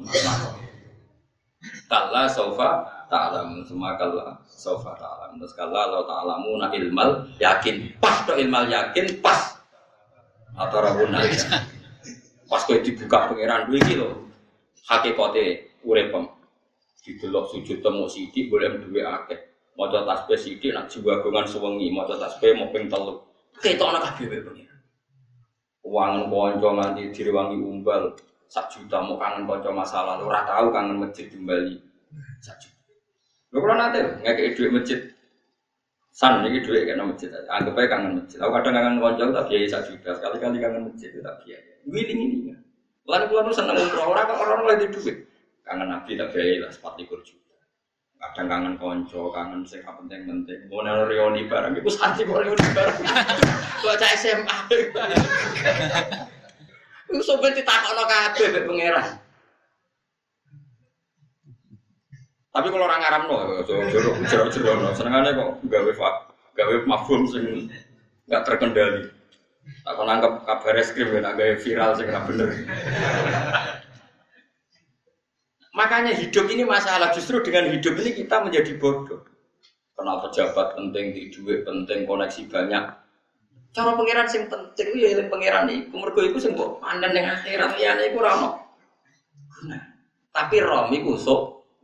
Kalla saufa ta'lam, semakalla saufa ta'lam. Terus kalau ta'lamuna ilmal yakin, pas to ilmal yakin, pas latarawunnal jahim. Pas kowe dibuka pangeran duwe iki lho. Hakikate uripem didelok sujud temu sithik boleh duwe akeh maca tasbih sithik nak jiwagongan sewengi maca tasbih mau ping 3 ketokno kabeh wae pengen wangen kanca nganti direwangi umbal 1 juta mau kangen kanca masa lalu ora tau kangen masjid kembali 1 juta lho kula nate ngekeki dhuwit masjid san iki dhuwit kena masjid anggap ae kangen masjid aku kadang kangen kanca tak biayai 1 juta sekali-kali kangen masjid tak biayai wiling-wiling. Lalu kalau seneng umroh orang lagi duit, kangen Nabi tak biayai lah 24 juta. Kadang kangen konco, kangen sing penting-penting. Mau nang reuni bareng, iku santi kok reuni bareng. Bocah SMA. Iku sampe ditakokno kabeh mek pangeran. Tapi kalau orang ngaramno, jero-jero, senengane kok gawe mafhum sing enggak terkendali. Aku nangkep kabar eskrim ya, nangkep viral sih nggak bener. Makanya hidup ini masalah, justru dengan hidup ini kita menjadi bodoh. Kenal pejabat penting, di duit penting, koneksi banyak. Cara pangeran sing penting itu ya yang pangeran itu. Mergo itu sing kok pandan yang akhirat liyane iku ora ono. Nah, tapi rom iku sok.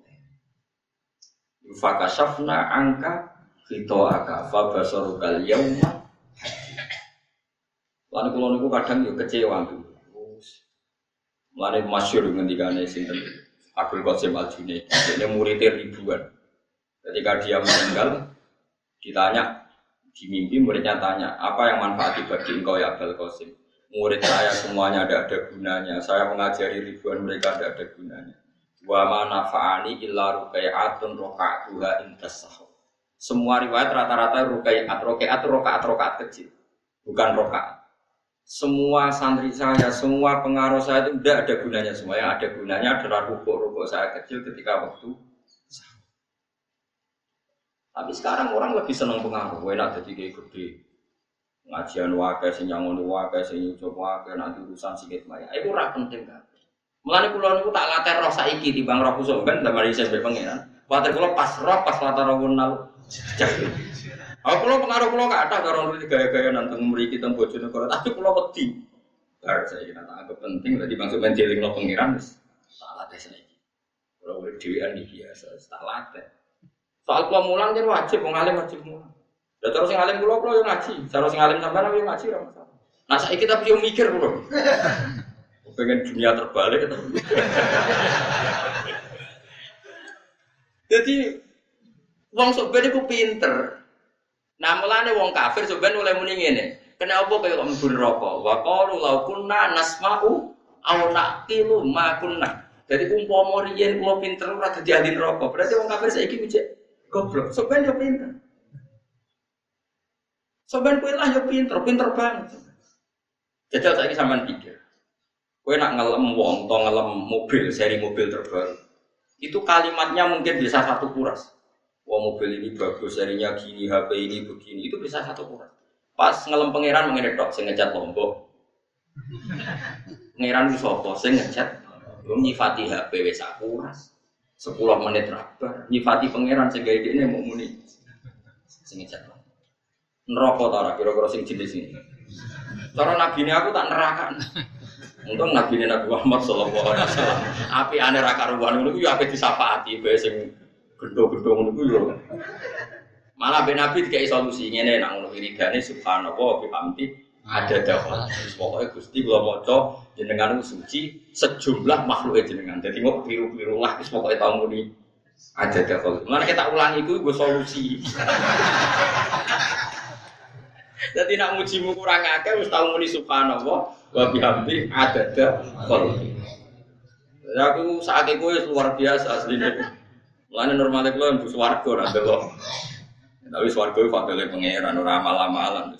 Fakashafna angka ghita'aka fabasarukal yauma. Lalu kalau niku kadang yo kecewa tuh. Lalu masyhur ngendikane sinten Abdul Qasim Al-Junaidi, dia muridnya ribuan. Ketika dia meninggal, ditanya di mimpi muridnya tanya, apa yang manfaat bagi engkau ya Abdul Qasim? Murid saya semuanya ada gunanya. Saya mengajari ribuan mereka ada gunanya. Wa ma nafa'ani illa ruqai'atun raqa'tuha indas sahur. Semua riwayat rata-rata rakaat kecil, bukan rakaat. Semua santri saya, semua pengaruh saya itu tidak ada gunanya semua. Yang ada gunanya adalah rukuk saya kecil ketika waktu sahur. Tapi sekarang orang lebih senang pengaruh. Enak jadi kayak gede. Ngajian wakai, sinyangon wakai, sinyucuk wakai, nanti urusan sikit maya. Itu ora penting kan. Mulane kula niku tak latar roh saiki timbang roh kusuk ben damari sampe pengenan. Kuwatir kula pas roh pas latar roh nal. Aku lo pengaruh kulo kathah karo nulis gaya-gaya nanteng mriki teng Bojonegoro, tapi kulo wedi. Bar saya kira tak anggap penting dadi maksud menjelingno pengiran wis salah tes saiki. Kulo urip dhewean iki biasa, tak latih. Soal kulo mulang jan wajib wong alim wajib mulang. Lah terus sing alim kulo yo ngaji, cara sing alim sampean yo ngaji ora masalah. Nah saiki tapi yo mikir kulo. Pengen dunia terbalik itu. Jadi wong soben iku pinter. Nah mulane wong kafir soben oleh muni ngene. Kenapa kaya kok mlebu neraka? Wa qalu law kunna nasma'u aw naqilu ma kunna. Jadi umpama riyen kula pinter ora dadi ahli neraka. Berarti wong kafir saiki mijik goblok. Soben yo pinter. Soben kowe lah yo pinter banget. Jajal saiki sampean pikir. Kowe nak ngelem wong to ngelem mobil, seri mobil terbaru. Itu kalimatnya mungkin bisa satu kuras. Wah mobil ini bagus, serinya gini, HP ini begini, itu bisa satu kuras. Pas ngelem pangeran mengenai tok sing ngecat Lombok. Pangeran ku sapa sing ngecat? Nyifati HP wis akuras. 10 menit rabar, nyifati pangeran sing gawe dekne mau muni. Sing ngecat. Neraka ta ora kira-kira sing jenis ini. Cara nabine aku tak nerakan. Untung Nabi Muhammad sallallahu alaihi wasallam. Api ane ra karuan ngono ku yo ape disafaati bae sing gendho-gendho ngono ku yo. Malah ben Nabi dikai solusi ngene nek ngono wiridane subhanallah wa bihamdi ada dakwah. Pokoke Gusti kula maca jenengan suci sejumlah makhluke jenengan. Dadi kok kliru-kliru lah wis pokoke tau muni ada dakwah. Mulane kita ulangi iku solusi. Dadi nak mujimu kurang akeh wis tau muni subhanallah wa bihamdi adada khalqi. Ya aku saiki kowe luar biasa asline. Mulane normale kulo mlebu swarga ora delok. Tapi swarga iku fadile pangeran ora amal-amalan.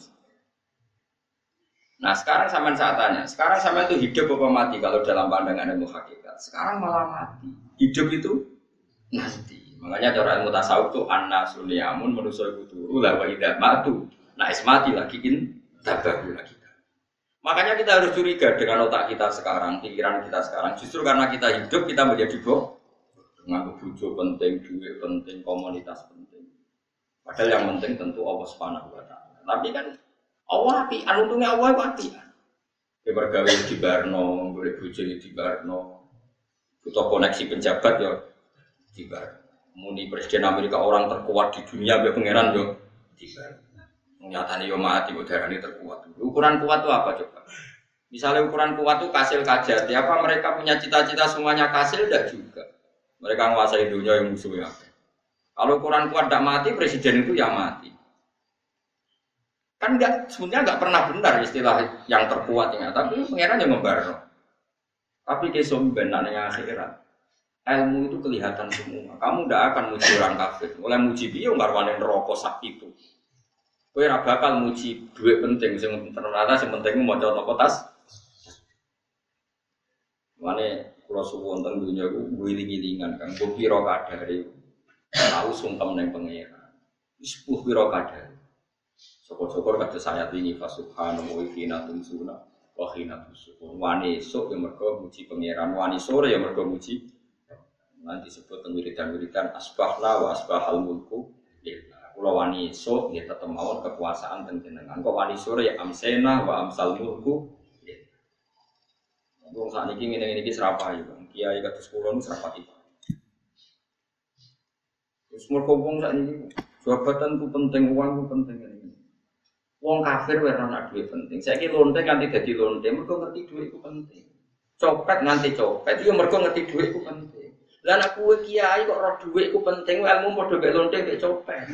Nah, sekarang sampean saat tanya, sekarang sampean itu hidup apa mati kalau dalam pandangan ilmu hakikat? Sekarang malah mati. Hidup itu nanti. Makanya cara ilmu tasawuf itu annasul yamun manusa iku turu la wa idza matu. Nah, mati lagi tabahu lagi. Makanya kita harus curiga dengan otak kita sekarang, pikiran kita sekarang. Justru karena kita hidup, kita menjadi menganggap bujo penting, duit penting, komunitas penting. Padahal yang penting tentu Allah Subhanahu wa Ta'ala. Tapi kan Allah api, untungnya Allah api. Ya bergawe di Barno, boleh bujo di Barno, butuh koneksi penjabat ya di Barno. Muni Presiden Amerika orang terkuat di dunia, biar pangeran yo di Barno. Nyatanya yo mati udara ini terkuat. Ukuran kuat itu apa coba? Misalnya ukuran kuat itu kasil kajati. Apa mereka punya cita-cita semuanya kasil? Tidak juga. Mereka menguasai dunia yang musuhnya. Kalau ukuran kuat tidak mati, presiden itu ya mati. Kan sebenarnya nggak pernah benar istilah yang terkuat ya. Tapi pangeran yang membarno. Tapi kesum benar yang akhirat. Ilmu itu kelihatan semua. Kamu tidak akan muji orang kafir. Oleh muji dia nggak warna rokok sak itu. Kowe ora bakal muji duit penting sing ternyata sing penting maca napa tas. Mane kula suwun teng dunya ku wiling-wilingan Kang pira kadare. Tahu sungkem ning pangeran. Wis pira kadare. Syukur-syukur kados ayat ini fa subhanahu wa ta'ala tumsuna wa khina tusyukun. Wani esuk ya mergo muji pangeran, wani sore ya mergo muji. Nanti disebut teng wiridan-wiridan asbahna wa asbahal mulku. Kula wani esuk nggih tetep mawon kekuasaan teng jenengan. Kok wani sore ya amsena wa amsal mulku. Wong sakniki ngene-ngene iki serapai, Bang. Kiai kados kula nu serapai. Wis mergo wong sakniki jabatan ku penting, uang ku penting ngene. Wong kafir ora ana duit penting. Saiki lonte kanthi dadi lonte mergo ngerti duit ku penting. Copet nganti copet yo mergo ngerti duit ku penting. Lah nek kowe kiai kok roh dhuwit ku penting, ilmu padha mek lonte mek copet.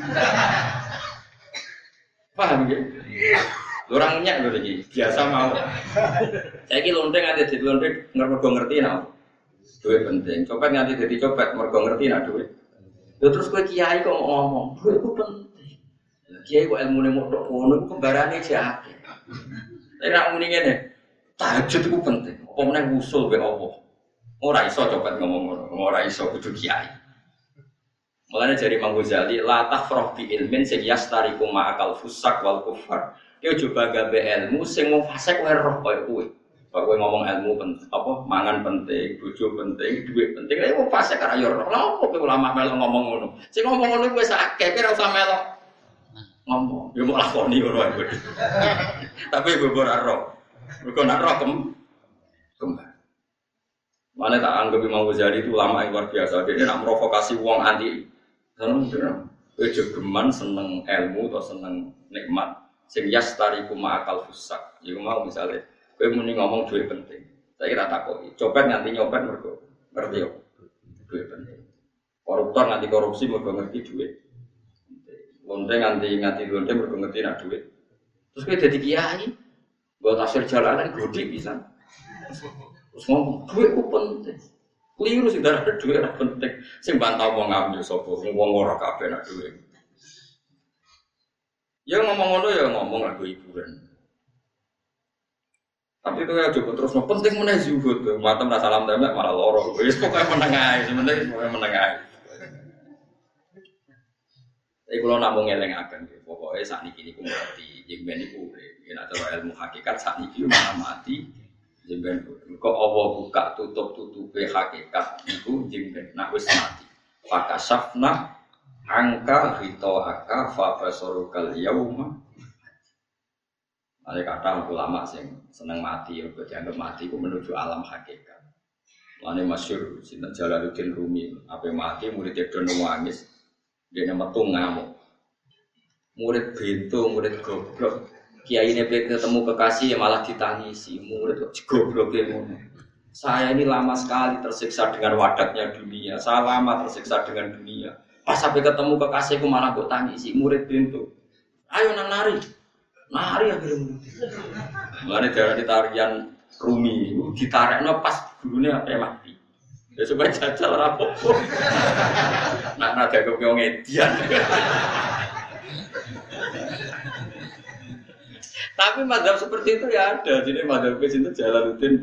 Paham nggih? Orang nyak lho iki, biasa mau. Saiki lonte nganti dadi lonte mergo ngerti nek dhuwit penting. Copet nganti dadi copet mergo ngerti nek dhuwit. Lha terus kowe kiai kok ngomong, dhuwit ku penting. Kiai kok ilmune modok ngono kembarane jake. Nek nek muni ngene, tahajud ku penting. Apa meneh usul mek apa? Ora iso copet ngomong ngono, ora iso kudu kiai. Mulane jari Imam Ghazali, la tafrah bi ilmin sing yastariku ma'akal fusak wal kufar. Ki coba gawe ilmu sing wong fasik wae roh koyo kowe. Kok kowe ngomong ilmu penting, apa mangan penting, bojo penting, dhuwit penting. Lah wong fasik ora yo roh. Lah opo kowe ulama melok ngomong ngono? Sing ngomong ngono wis akeh, kira usah melok ngomong, yo mau lakoni ngono ae. Tapi bobor aro. Mergo nak ro kembar. Mana tak anggap Imam Ghazali itu ulama yang luar biasa. Dia nak provokasi wong anti seneng geman seneng ilmu atau seneng nikmat. Sing yastariku ma'akal fusak. Iku mau misalnya kowe muni ngomong duit penting. Saya kira takoki. Copet nganti nyopet mergo ngerti yo. Duit penting. Koruptor nganti korupsi mergo ngerti duit. Lonte nganti lonte mergo ngerti nak duit. Terus kowe dadi kiai, mbok tasir jalanan gede pisan. Terus ngomong duit ku penting. Keliru sing darah duit ora penting. Sing bantah wong ngambil sapa wong ora kabeh nak duit. Ya ngomong ngono ya ngomong lagu hiburan. Tapi itu ya cukup terus penting meneh zuhud. Matem ra salam temek malah loro. Wis pokoke meneng ae, sementing pokoke meneng ae. Tapi kalau namung ngelengaken pokoke sakniki niku ngerti, jemben niku urip. Yen ada ilmu hakikat sakniki malah mati. Jemben kok Allah buka tutup-tutupe hakikat niku jemben nak wis mati. Fakasafna angka aka fa basorukal yauma. Ada kata ulama sing seneng mati, ya dianggap mati itu menuju alam hakikat. Lane masyhur sinten Jalaluddin Rumi, ape mati muridé do nangis, dene metu ngamuk. Murid bento, murid goblok. Kiyaine ketemu kekasih ya malah ditangisi, murid kok gobloke ngono. Saya ini lama sekali tersiksa dengan wadatnya dunia. Saya lama tersiksa dengan dunia. Pas sampai ketemu kekasihku malah kok tangisi, murid bento. Ayo nang nari. Nari akhirnya. Mulane darani tarian Rumi ditarekno pas gurune ape mati. Ya supaya jajal ora apa-apa. Nak nada kok ngedian. Tapi mazhab seperti itu ya ada. Jadi mazhab itu Jalaluddin.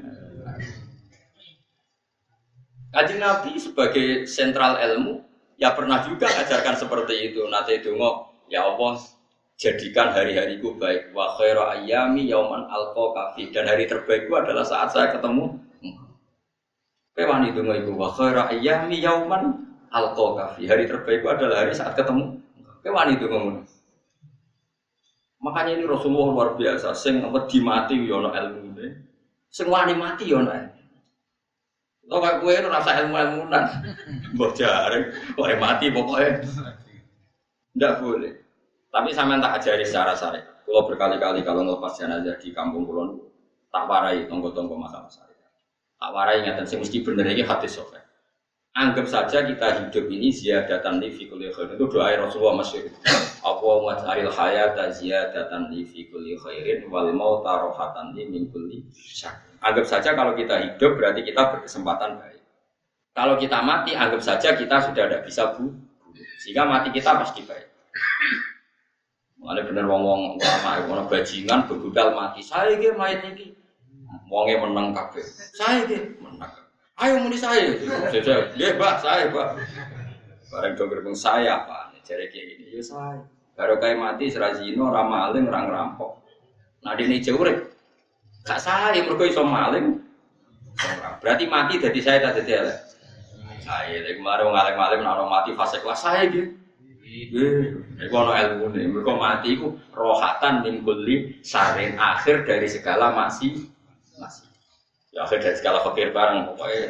Kanjeng Nabi sebagai sentral ilmu ya pernah juga ajarkan seperti itu. Nate donga, ya Allah jadikan hari-hariku baik wa khairu ayyami yauman alqa fi dan hari terbaikku adalah saat saya ketemu. Kowe wani donga iku wa khairu ayyami yauman alqa fi hari terbaikku adalah hari saat ketemu. Kowe wani donga ngono. Makanya ini Rasulullah luar biasa sing wedi mati yo ana ilmune. Sing wani mati yo ana. Kok kowe ora rasa ilmu-ilmunan. Mbok jare kok mati pokoknya. Ndak boleh. Tapi sampean tak ajari secara syariat. Kalau berkali-kali kalau ngelepas jenazah di kampung kulon, tak warai tonggo-tonggo masalah syariat. Tak warai ngeten sing mesti bener iki hadis sahih. Anggap saja kita hidup ini ziyadatan li fi kulli khair. Itu doa Rasulullah masyhur. Allahumma ja'alil hayata ziyadatan li fi kulli khairin wal mauta rahatan li min kulli syarr. Anggap saja kalau kita hidup berarti kita berkesempatan baik. Kalau kita mati anggap saja kita sudah tidak bisa sehingga mati kita pasti baik. Ada bener wong-wong ulama ono bajingan bebudal mati. Saya iki mayit iki. Wonge meneng kabeh. Saya iki meneng. Ayo muni saya. Nggih, Pak, saya, Pak. Bareng dokter pun saya, Pak. Jare kiye iki, ya saya. Karo kae mati sira zina, ora maling, ora ngerampok. Nah dene urip. Gak saya mergo iso maling. Berarti mati dadi saya tak dadi elek. Saya lek maro ngalem-alem nek mati fase kelas saya iki. Iku ana ilmune, mergo mati iku rohatan min kulli sarin akhir dari segala masih. Ya akhir dari segala fakir barang pokoknya.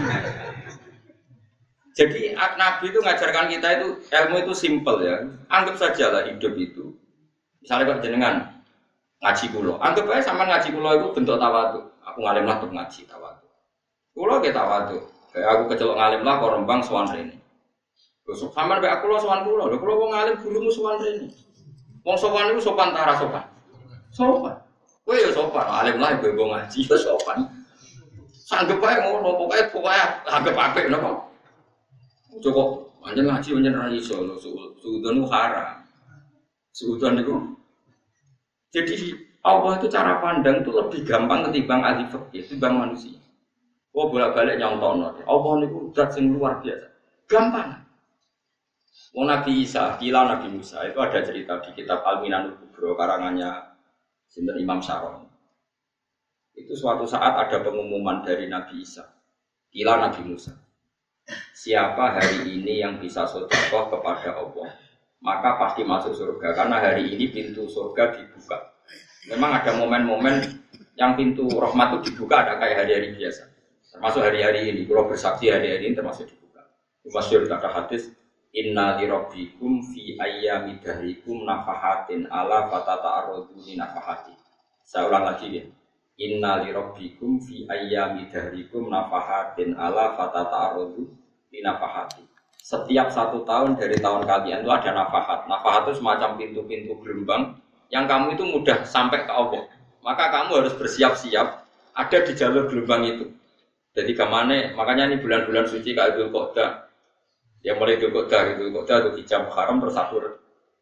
Jadi Nabi itu ngajarkan kita itu ilmu itu simpel ya. Anggap saja lah hidup itu. Misalnya kok jenengan ngaji kula, anggap aja sampean ngaji kula itu bentuk tawadhu. Aku ngalim lah untuk ngaji tawadhu. Kula ge tawadhu. Kayak aku kecelok ngalim lah kok rembang sowan rene. Besok sampean mek aku lho sowan kula. Lho kula wong alim gurumu sowan rene. Wong sowan niku sopan ta ora sopan? Sopan. Kowe ya sopan, alim lah ibu ngaji ya sopan. Sanggep ae ngono, pokoke anggap apik napa. Cukup pancen ngaji pancen ra iso lho, suudon ku haram. Suudon niku. Jadi Allah itu cara pandang itu lebih gampang ketimbang ahli fikih, ketimbang manusia. Oh bolak-balik nyontokno. Allah niku zat sing luar biasa. Gampang. Wong Nabi Isa, kila Nabi Musa itu ada cerita di kitab Al-Minanul Kubro karangannya sinten Imam Syaroni. Itu suatu saat ada pengumuman dari Nabi Isa, kila Nabi Musa. Siapa hari ini yang bisa sedekah kepada Allah? maka pasti masuk surga karena hari ini pintu surga dibuka. Memang ada momen-momen yang pintu rahmat itu dibuka ada kayak hari-hari biasa. Termasuk hari-hari ini, kalau bersaksi hari-hari ini termasuk dibuka. Masyhur kata hadis, inna li rabbikum fi ayyami dahrikum nafahatin ala fatata'arradu li nafahati. Saya ulang lagi ya. Inna li rabbikum fi ayyami dahrikum nafahatin ala fatata'arradu li nafahati. Setiap 1 tahun dari tahun kalian itu ada nafahat. Nafahat itu semacam pintu-pintu gelombang yang kamu itu mudah sampai ke Allah. Maka kamu harus bersiap-siap ada di jalur gelombang itu. Jadi kemana? Makanya ini bulan-bulan suci kayak Dzul Qa'dah. Ya mulai Dzul Qa'dah itu hijab haram tersakur.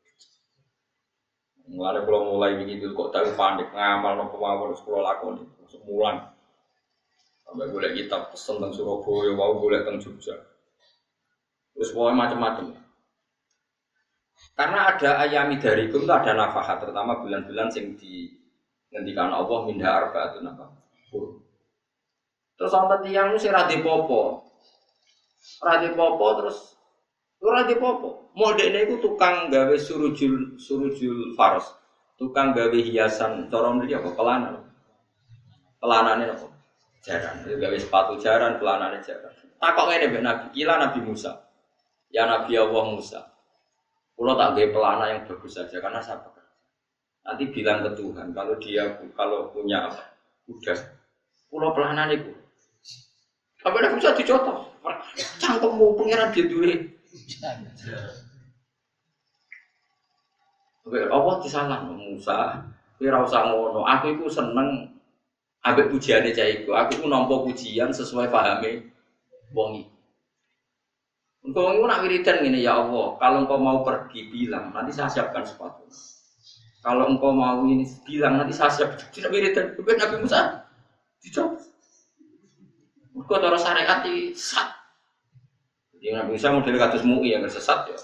Mulai kalau mulai begini Dzul Qa'dah panik ngamal nopo mawon sekolah lakoni semulan. Sampai boleh kitab pesen teng Surabaya, mau boleh teng Jogja. Terus pokoknya macam-macam. Karena ada ayami darikum itu ada nafahat, terutama bulan-bulan yang ngendikan Allah minha arba'atun nafah. Terus ana tiyang sing ra dipopo. Ra dipopo terus ora dipopo. Modene iku tukang gawe surujul faros. Tukang gawe hiasan cara mriki apa pelana. Pelanane apa? Jaran. Gawe sepatu jaran, pelanane jaran. Takok ngene mbek Nabi, kila Nabi Musa. Ya Nabi Allah Musa, kalau tak gaya pelana yang bagus saja karena saya bekerja. Nanti bilang ke Tuhan kalau punya apa, udah, pulau pelana itu. Tapi Nabi Musa dicontoh, cangkemmu pengiran dia duit. Oke, Allah disalah Musa, kira usah ngono. Aku itu seneng, ambek pujiannya caiku. Aku itu nampa pujian sesuai pahami wong iki. Engkau nak wiridan gini ya Allah, kalau engkau mau pergi bilang, nanti saya siapkan sepatu. Kalau engkau mau ini bilang, nanti saya siapkan. Tidak wiridan, bukan Nabi Musa. Dicoba. Engkau cara syariat di sesat. Jadi Nabi Musa model kados MUI yang tersesat ya.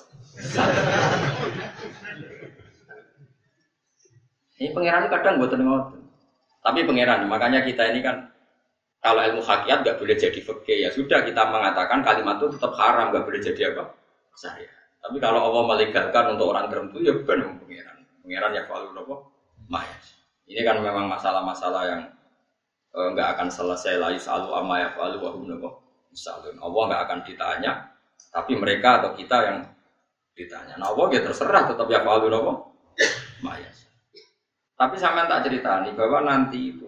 Ini pangeran kadang buat ngoten. Tapi pangeran, makanya kita ini kan kalau ilmu hakikat nggak boleh jadi fikih ya sudah kita mengatakan kalimat itu tetap haram nggak boleh jadi apa syariat. Tapi kalau Allah melegalkan untuk orang tertentu ya benar pangeran ya kalau apa mayas. Ini kan memang masalah-masalah yang nggak akan selesai lah yusalu amma yafalu wa hum yusalun. Allah nggak akan ditanya tapi mereka atau kita yang ditanya. Nah Allah ya terserah tetap yafalu apa mayas. Tapi sampean tak ceritani bahwa nanti itu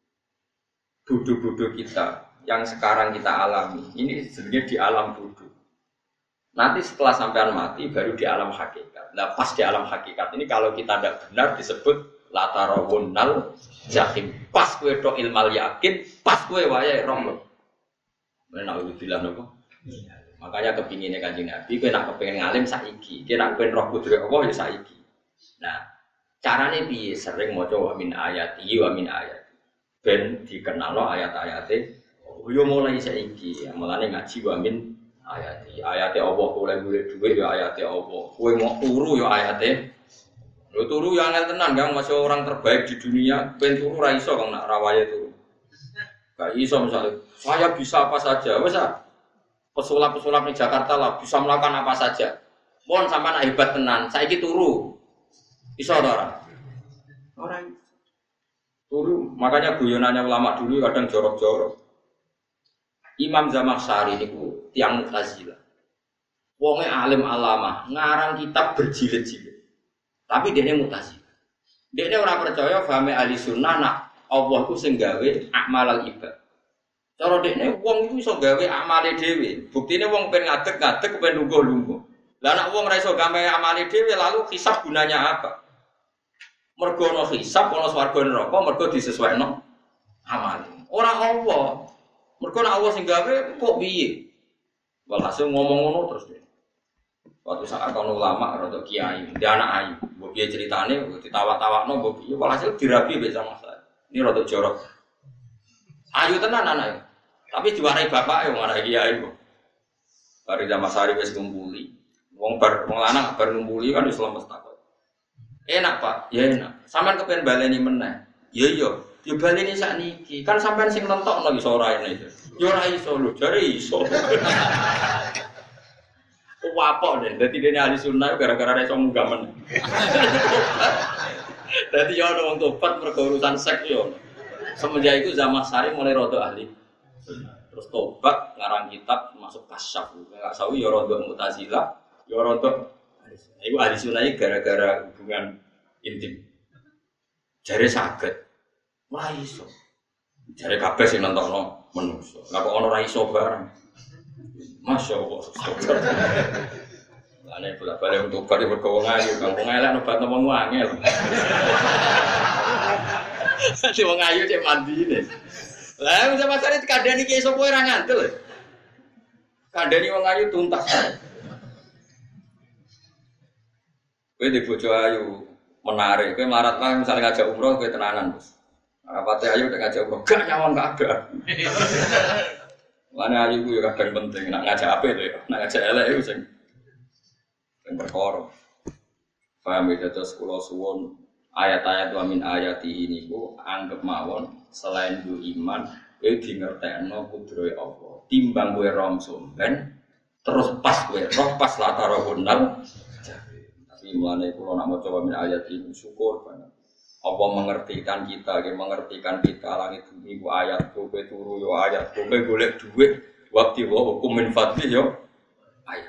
bodoh-bodoh kita yang sekarang kita alami ini sebenarnya di alam bodoh. Nanti setelah sampean mati baru di alam hakikat. Nah pas di alam hakikat ini kalau kita tidak benar disebut latarawunnal jahim. Pas kue do ilmal yakin, pas kue wayahe roh. Menawi bilang apa? Makanya kepinginnya Kanjeng Nabi, kue nak kepengen ngalim saiki, kue nak kepengen roh kudus Allah ya saiki. Nah caranya piye sering maca wa min ayati wa min ayati. Ben dikenalno ayat-ayate yo mulai saiki mulane ngaji wamin ayate Allah oleh duwe yo ayate Allah kowe mau turu yo ayate lho turu yo angel tenan Kang masih orang terbaik di dunia ben turu ra iso Kang nak rawaye turu gak iso misalnya saya bisa apa saja wis pesulap-pesulap di Jakarta lah bisa melakukan apa saja pun sampean hebat tenan saiki turu iso ora ora dulu, makanya guyonannya ulama dulu kadang jorok-jorok. Imam Zamakhsyari itu tiang Mu'tazilah. Wonge alim alama, ngarang kitab berjilid-jilid. Tapi dia Mu'tazilah. Dia orang percaya fahame ahli sunnah nak Allah itu sing gawe akmalal ibad. Cara dekne wong iku iso gawe amale dhewe. Buktine wong pengen ngadeg-ngadeg pengen lungguh-lungguh. Lah nek wong ora iso gawe amale dhewe lalu hisab gunanya apa? Mergo ana hisab ana swarga neraka mergo disesuaikno amale. Ora Allah. Mergo nek Allah sing gawe kok piye? Walhasil ngomong ngono terus deh. Waktu saat ana ulama rada kiai, dia anak ayu, mbok piye ceritane ditawa-tawakno mbok piye walhasil dirabi mbek sama saya. Ini rada jorok. Ayu tenan anake. Tapi diwarai bapake wong anak kiai kok. Bari Zamakhsyari wis ngumpuli. Wong lanang bar ngumpuli kan wis lemes takut. Enak Pak, ya enak. Sampeyan kepen baleni meneh. Ya iya, ya baleni sakniki. Kan sampeyan sing nentokno iso ora ini. Ya ora iso lho, jare iso. wapok deh. Dadi dene ahli sunnah gara-gara iso munggamen. Dadi yo ono wong tobat mergo urusan seks yo. Semenjak itu zaman Sari mulai rodo ahli sunnah. Terus tobat ngarang kitab masuk kasyaf. Enggak sawi yo rodo Mu'tazilah, yo rodo iku ahli sunnah gara-gara hubungan intim. Jare saged. Wah iso. Jare kabeh sing nentokno menungso. Lah kok ono ra iso bareng. Masyaallah. Ane bola-bali untuk tobat mergo wong ayu, kang wong elek nobat wong angel. Si wong ayu cek mandine. Lah wis pasare dikandani ki iso kowe ora ngandel. Kandani wong ayu tuntas. Kowe di bojo ayu menarik, kowe melarat lah misalnya ngajak umroh kowe tenanan, Bos. Rapate ayu nek ngajak umroh gak nyawang gak ada. Mana ayu ku yo kadang penting, nak ngajak apik to ya. Nak ngajak elek iku sing perkara. Paham ya terus kula suwun ayat-ayat wa min ayati ini ku anggap mawon selain du iman kowe dingertekno kudrohe Allah. Timbang kowe rom somben terus pas kowe roh pas latara gondal. Tapi mulane kula nak maca wa min ayati ini syukur banget. Allah mengertikan kita, mengertikan kita langit bumi ku ayat kowe turu yo ayat kowe golek dhuwit waktu wa hukum min fadli yo ayat.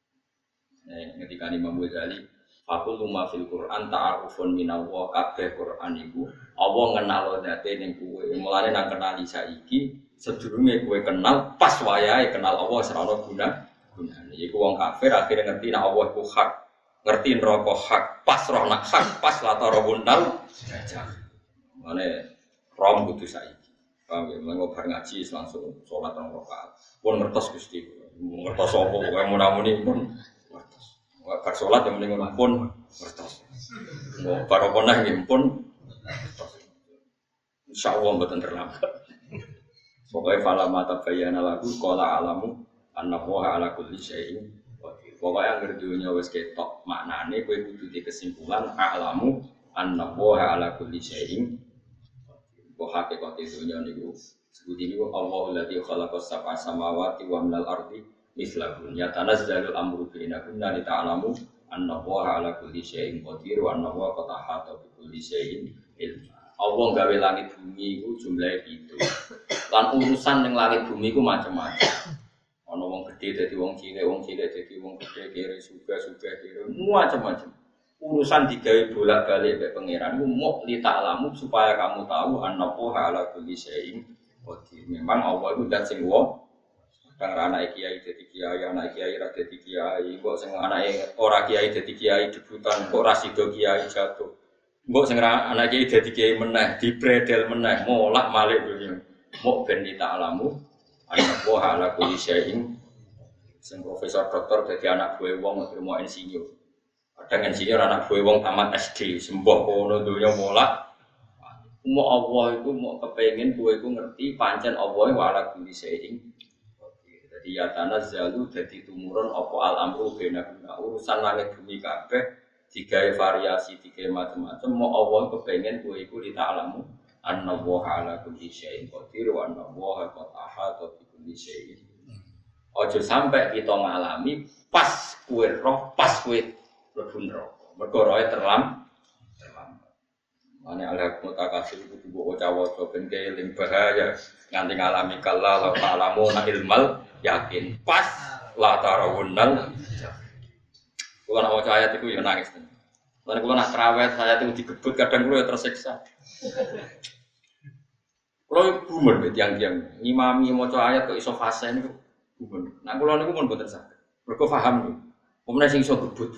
Ketika Imam Ghazali fakul ma fil Quran ta'arufun minallah kabeh Quran iku Allah ngenal zate ning kowe. Mulane nang kenali saiki sedurunge kowe kenal pas wayahe kenal Allah serana gunane. Iku wong kafir akhire ngerti nek Allah iku hak. Ngerti neraka hak, pas roh nak hak, pas latara bundal gajah. Mane rom kudu saiki. Paham ya, ngobar ngaji langsung salat rong rakaat. Pun ngertos Gusti. Ngertos apa pokoke munamuni pun ngertos. Bar salat yang mending pun ngertos. Ngobar apa neh nggih pun ngertos. Insyaallah mboten terlambat. Pokoke fala mata bayana lagu qala alamu annahu ala kulli syai'in. Pokoknya yang dunia wis ketok maknane kowe kudu di kesimpulan a'lamu annahu ala kulli syai'in. Kok hakikate dunia niku sebut niku Allahu allazi khalaqas sab'a samawati wa minal ardi mislahun yatanazzalul amru bainakunna li ta'lamu annahu ala kulli syai'in qadir wa annahu qad ahata bi kulli syai'in ilma. Allah gawe langit bumi iku jumlahe 7. Lan urusan ning langit bumi iku macam-macam. Ono wong gede dadi wong cilik dadi wong gede kere suga kere macam-macam. Urusan digawe bolak-balik mek pangeran ku mok li ta'lamu supaya kamu tahu annahu ala kulli syai'in qadir. Memang Allah itu zat sing wa kang anake kiai dadi kiai, anake kiai ra dadi kiai, kok sing anake ora kiai dadi kiai debutan, kok ra sida kiai jatuh. Kok sing anake kiai dadi kiai meneh, dibredel meneh, molak malik dunya. Mok ben li ta'lamu anak buah ala kulli syai'in. Sing profesor doktor dadi anak buah wong terima insinyur. Kadang insinyur anak buah wong tamat SD, sembah kono donya molak. Mau Allah itu mau kepengin kowe iku ngerti pancen Allah wa ala kulli syai'in. Dadi ya tanazzalu dadi tumurun apa al-amru bainakum. Urusan langit bumi kabeh digawe variasi, digawe macam-macam. Mau Allah kepengin kowe iku li ta'lamu annahu ala kulli syai'in qadir wa annahu qad ahata bi kulli syai'in. Aja sampai kita ngalami pas kowe roh, pas kowe mlebu neraka. Mergo roe terlambat. Mane ala mutakasir itu dibawa cawa ben keling bahaya nganti ngalami kala la ta'lamu na ilmal yakin. Pas la tarawunnal. Kula nak waca ayat iku ya nangis. Lan kula nak traweh saya itu digebut kadang kula tersiksa. Kalau bumer bet yang ngimami maca ayat kok iso fase niku bumer. Nah kula niku pun boten saged. Mergo paham niku. Pomene sing iso gebut.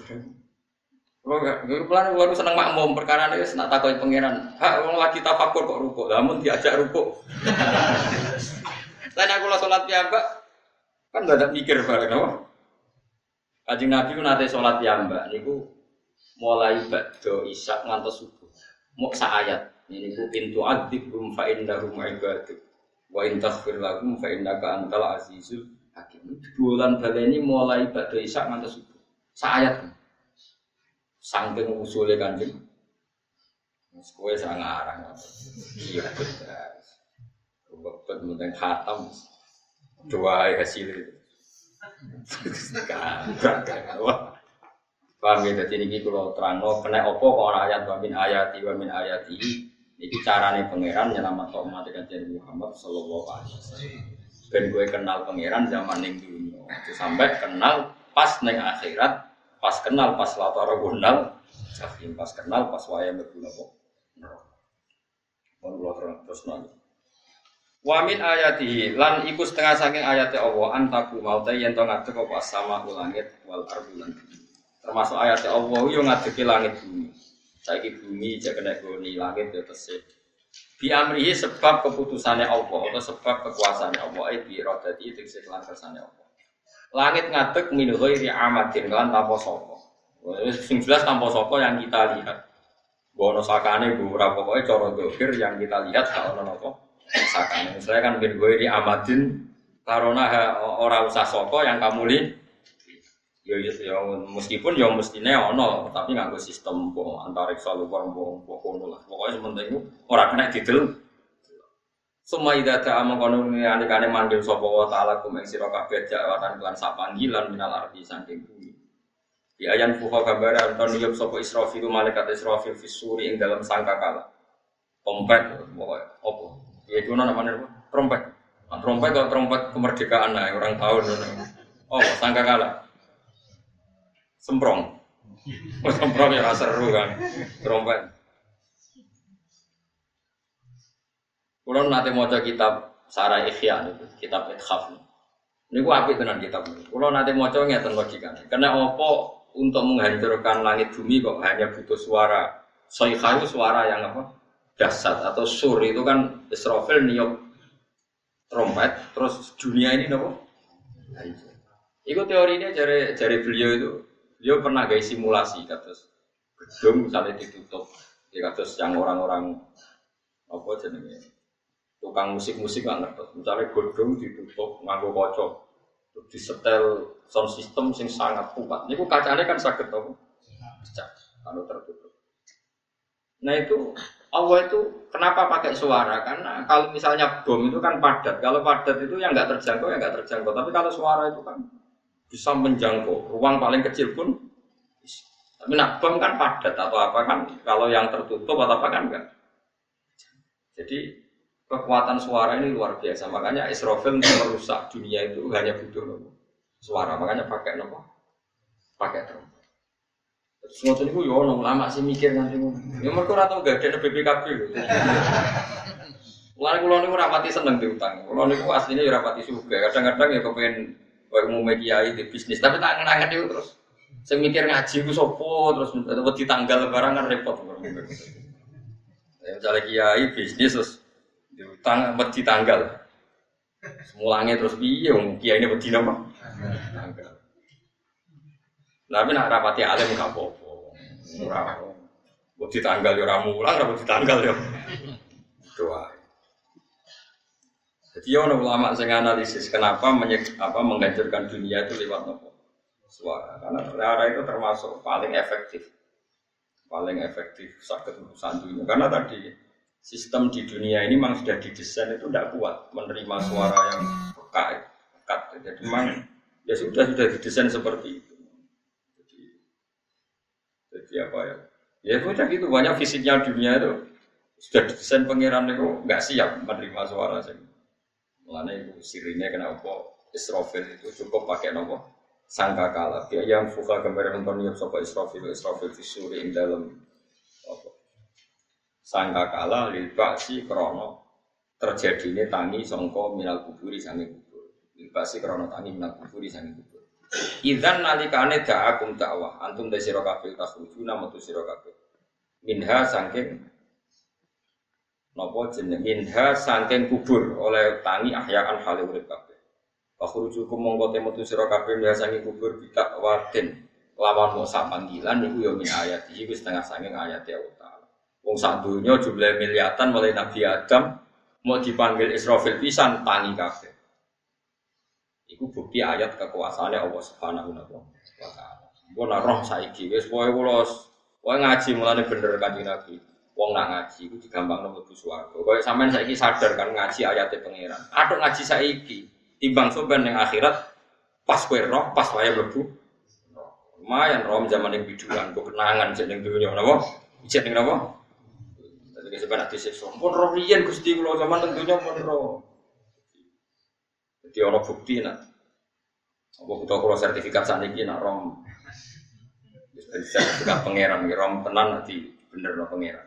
Kula niku seneng makmum perkara niku nak takoki pangeran. Hak wong lagi tafakur kok rukuk. Lah mun diajak rukuk. Lah nek kula salat piyambak kan ndak ada mikir bareng apa. Kanjeng Nabi ku nate salat piyambak niku mulai badha isya ngantos subuh. Mok sak ayat. Ini ku pintu adzibhum fa innahum ibaduk wa in taghfir lahum fa innaka antal azizul hakim. Bulan baleni mulai badhe isya ngantos subuh. Sak ayat. Saking usule Kanjeng. Wis kowe sak ngarang. Iya betul. Wektu menten khatam doa hasil itu. Wah, paham ya, jadi ini kalau terangno kena opo kok ayat wa min ayati ini carane pangeran nyelamat umat Kanjeng Muhammad sallallahu alaihi wasallam. Ben gue kenal pangeran zaman ning dunya, sampai kenal pas ning akhirat, pas kenal pas latara gondal, pas kenal pas waya mlebu neraka. Mun kula terus nang wa min ayatihi lan iku setengah saking ayate Allah antaku mau ta yen to ngadeg apa sama langit wal ardi lan termasuk ayate Allah yo ngadegi langit bumi saiki bumi jek kena goni langit yo tesih bi amrihi sebab keputusane Allah atau sebab kekuasaane Allah bi iradati tegese lan kersane Allah langit ngadeg min ghairi amadin lan tanpa sapa wis sing jelas tanpa sapa yang kita lihat bono sakane bu ora pokoke cara zahir yang kita lihat gak ono napa sakane. Saya kan ben gue di amadin karena ora usah soko yang kamu li. Ya meskipun ya mestine ono, tapi nganggo sistem antariksa luar kono lah. Pokoke sementing ora kena didel. Sumai data amangkono alikane manggil sapa wa taala kum ing sira kabeh jawatan lan sapanggilan minal ardi saking bumi. Di ayan fuha kabare anton yop sapa Israfil malaikat Israfil fisuri ing dalam sangkakala. Trompet pokoke opo? Ya itu namanya trompet. Nah, trompet kalau trompet kemerdekaan lah orang tahun. Oh, sangkakala. Semprong. Oh, semprong ya seru kan. Trompet. Kalau nanti mau kitab Sarah Ikhya itu, kitab Ithaf. Ini gua apik tenan kitab ini. Kalau nanti mau ngeten logikane. Karena apa untuk menghancurkan langit bumi kok hanya butuh suara. Soikharu suara yang apa? Dasar atau sur itu kan Israfil niup trompet terus dunia ini nopo hancur. Itu teorinya dari beliau pernah gaya simulasi kados gedung misalnya ditutup ya kados yang orang-orang apa jenenge tukang musik nggak ngerti misalnya gedung ditutup nganggo kaca terus disetel sound system sing sangat kuat. Niku kacane kan saged apa pecah kalau tertutup. Nah itu Allah itu kenapa pakai suara? Karena kalau misalnya bom itu kan padat. Kalau padat itu yang nggak terjangkau, ya nggak terjangkau. Tapi kalau suara itu kan bisa menjangkau. Ruang paling kecil pun. Tapi nak bom kan padat atau apa kan? Kalau yang tertutup atau apa kan enggak. Jadi kekuatan suara ini luar biasa. Makanya Israfil merusak dunia itu hanya butuh suara. Makanya pakai apa? Pakai trompet. Semua itu yo lama sih mikir nanti. Ya mereka ora tau gak ada BPKB lho. Mulane kula niku rapati seneng diutang. Kula niku asline yo rapati sugih. Kadang-kadang ya kepengin koyo umum kiai di bisnis, tapi tak ngenangen itu terus. Sing mikir ngaji ku sapa terus wedi tanggal barang kan repot. Ya misalnya kiai bisnis terus diutang wedi tanggal. Semulange terus piye wong kiai ini wedi napa? Tanggal. Tapi nak rapati alim gak apa-apa. Ora. Mbok ditanggal yo ora mulang, ora ditanggal yo. Doa. Jadi ono ulama sing analisis kenapa menghancurkan dunia itu lewat apa? Suara. Karena suara itu termasuk paling efektif. Paling efektif sakit urusan dunia. Karena tadi sistem di dunia ini memang sudah didesain itu tidak kuat menerima suara yang pekat. Jadi memang ya sudah didesain seperti itu. Jadi apa ya? Ya sudah gitu banyak fisiknya dunia itu sudah desain pangeran itu nggak siap menerima suara sih. Mulanya itu sirinya kenapa Israfil itu cukup pakai nopo sangkakala. Dia yang fuka gambar nonton yang sopo Israfil disuri ing dalam apa sangkakala libasi krono terjadinya tangi songko minal kuburi sangi kubur. Libasi krono tangi minal kuburi sangi kubur. Idzan nalikane da'akum dakwah antum de sira kabeh tasujuna metu sira kabeh minha saking napa jeneng minha saking kubur oleh tangi ahyaan hale urip kabeh fakhrujukum mongko metu sira kabeh minha saking kubur bidak wadin lawan mok sak panggilan niku ya min ayat iki wis setengah saking ayat ya Allah wong sak donya jumlah miliatan mulai Nabi Adam mau dipanggil Israfil pisan tangi kabeh. Iku bukti ayat kekuasaannya Allah Subhanahu wa taala. Engko nek roh saiki wis kowe ngaji mulane bener Kanjeng Nabi. Wong nak ngaji iku digampangno mlebu swarga. Kowe sampean saiki sadar kan ngaji ayate pangeran. Atuk ngaji saiki timbang sampean ning akhirat pas kowe roh, pas wae mlebu. Lumayan rom zaman yang biduan, kok kenangan jeneng dunya napa? Jeneng napa? Dadi sebenarnya disiksa. Pun roh riyen Gusti kula zaman tentunya pun roh. Jadi ana bukti nak. Apa butuh kula sertifikat saniki nak rom. Wis sertifikat pangeran rom tenan nanti bener no pangeran.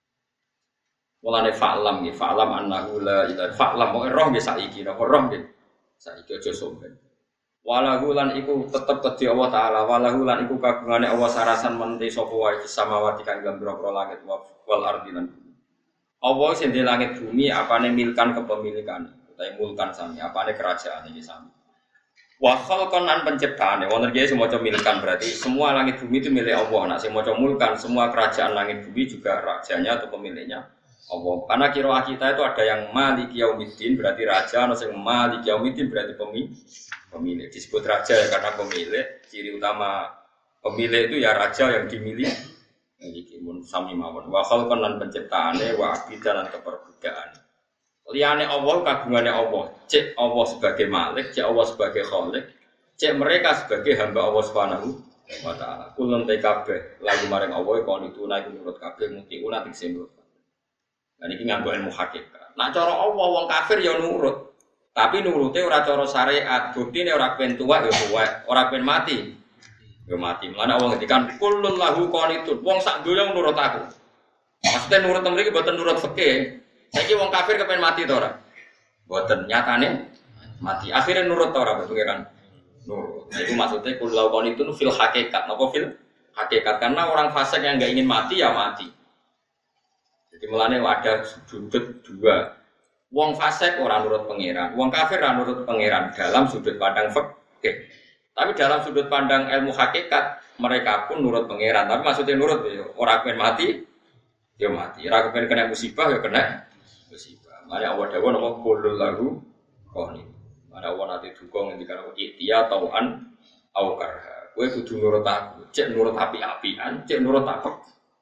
Mulane fa'lam nggih, fa'lam annahu la ilaha fa'lam roh nggih saiki napa roh nggih. Saiki aja sombong. Walahu lan iku tetep kedhi Allah taala, walahu lan iku kagungane Allah sarasan menti sapa wae samawati kang gambira langit wal ardi lan bumi. Allah sing di langit bumi apane milkan kepemilikan, utawa mulkan sami, apane kerajaan iki sami. Wa khalqan lan penciptaane, wonten iki sing maca milkan berarti semua langit bumi itu milik Allah. Nek sing maca mulkan semua kerajaan langit bumi juga rajanya atau pemiliknya Allah. Karena qiraah kita itu ada yang Maliki Yaumiddin berarti raja, ana sing Maliki Yaumiddin berarti pemilik. Disebut raja ya karena pemilik. Ciri utama pemilik itu ya raja yang dimiliki. Iki mun sami mawon. Wa khalqan lan penciptaane wa abidan lan keperbudakan. Liyane Allah kagungane Allah. Cek Allah sebagai Malik, cek Allah sebagai Khalik, cek mereka sebagai hamba Allah Subhanahu wa taala. Kulun kabeh lagu maring Allah kon itu naik menurut kabeh muti ulah sing nurut. Nah iki nganggo ilmu hakikat. Nak cara Allah wong kafir ya nurut. Tapi nurute ora cara syariat. Buktine ora ben tuwa ya tuwa, ora ben mati. Ya mati. Mulane Allah ngendikan kullun lahu qanitun. Wong sak donya nurut aku. Maksudnya nurut mriki mboten nurut fikih. Saiki wong kafir kepen mati to ora? Mboten, nyatane mati. Akhirnya nurut to ora pengiran? Nurut. Nah, itu maksudnya kullu lahu qanitun fil hakikat. Napa fil hakikat? Karena orang fasik yang enggak ingin mati ya mati. Jadi mulane ada sudut dua. Wong fasik ora nurut pangeran, wong kafir ora nurut pangeran dalam sudut pandang fikih. Tapi dalam sudut pandang ilmu hakikat mereka pun nurut pangeran. Tapi maksudnya nurut ya ora pengen mati, ya mati. Ora pengen kena musibah ya kena musibah. Mari Allah dawuh napa kullu lahu qani. Mari Allah nate duka ngendikan ikhtiya tauan au karha. Kowe kudu nurut aku, cek nurut api-apian, cek nurut apa?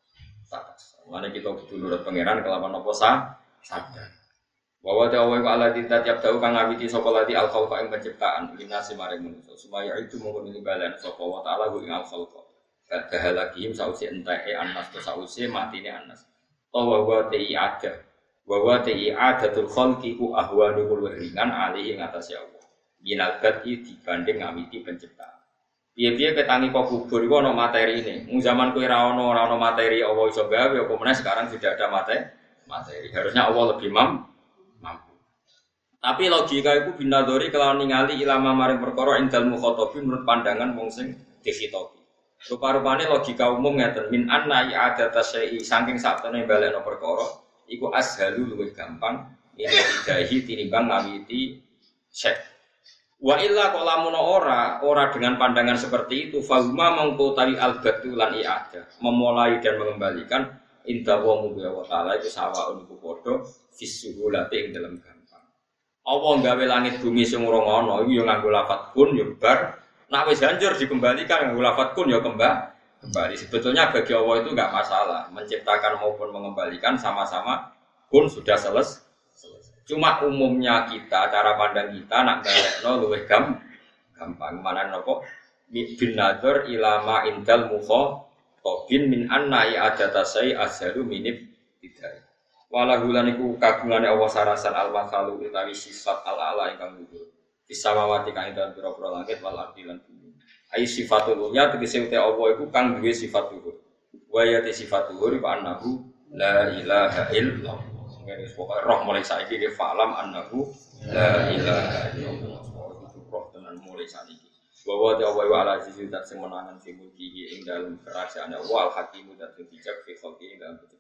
Mari kita kudu nurut pangeran kelawan apa sadar. Bahwa dawa wa ala tinta tiap tahu kang ngawiti sapa lati al khalqa ing penciptaan linasi maring manusa supaya itu mengkono balan sapa wa taala ing al khalqa kadahalakihim sausi entae anas to sausi matine anas wa ti ada wa ti adatul khalqi ku ahwanu kul ringan ali ing atas ya Allah minal bati dibanding ngawiti penciptaan piye-piye ketangi kok kubur iku ana materine mung zaman kowe ora ana materi Allah iso gawe apa meneh sekarang sudah ada materi harusnya Allah lebih mampu. Tapi logika itu binadori kalau ningali ilama maring perkara indal mukhotobi menurut pandangan wong sing dikhitobi. Rupa-rupane logika umum ngeten min anna i'adata syai'i saking saptene balekno perkara iku ashalu luwih gampang idahi tinimbang ngawiti syai'. Wa illa qalamun ora dengan pandangan seperti itu fauma mengko tari al-batulan i'adah memulai dan mengembalikan inda wa wa ta'ala itu sawaun iku padha fisuhulati ing dalam gampang. Allah gawe langit bumi sing ora ngono iki ya nganggo lafadz kun ya bar. Nek wis hancur dikembalikan nganggo lafadz kun ya kembali. Sebetulnya bagi Allah itu enggak masalah, menciptakan maupun mengembalikan sama-sama kun sudah selesai. Cuma umumnya kita cara pandang kita nak balekno luwih gampang. Mana napa bin nazar ilama indal mukhatabin min anna i'adata sai azharu minib tidak. Walahulan iku kagungane Allah sarasan al-masalu utawi sifat al-ala ingkang luhur. Bisamawati kang ing pira-pira langit wal ardi lan bumi. Ai sifatul uluhiyah tegese uti Allah iku kang duwe sifat luhur. Wa ya sifat luhur wa annahu la ilaha illallah. Ngene pokoke roh mulai saiki ke falam annahu la ilaha illallah. Roh tenan mulai saiki. Bahwa Allah wa ala azizi dat sing menangan sing mulki ing dalem kerajaan Allah al-hakim dat bijak fi khalqi ing dalem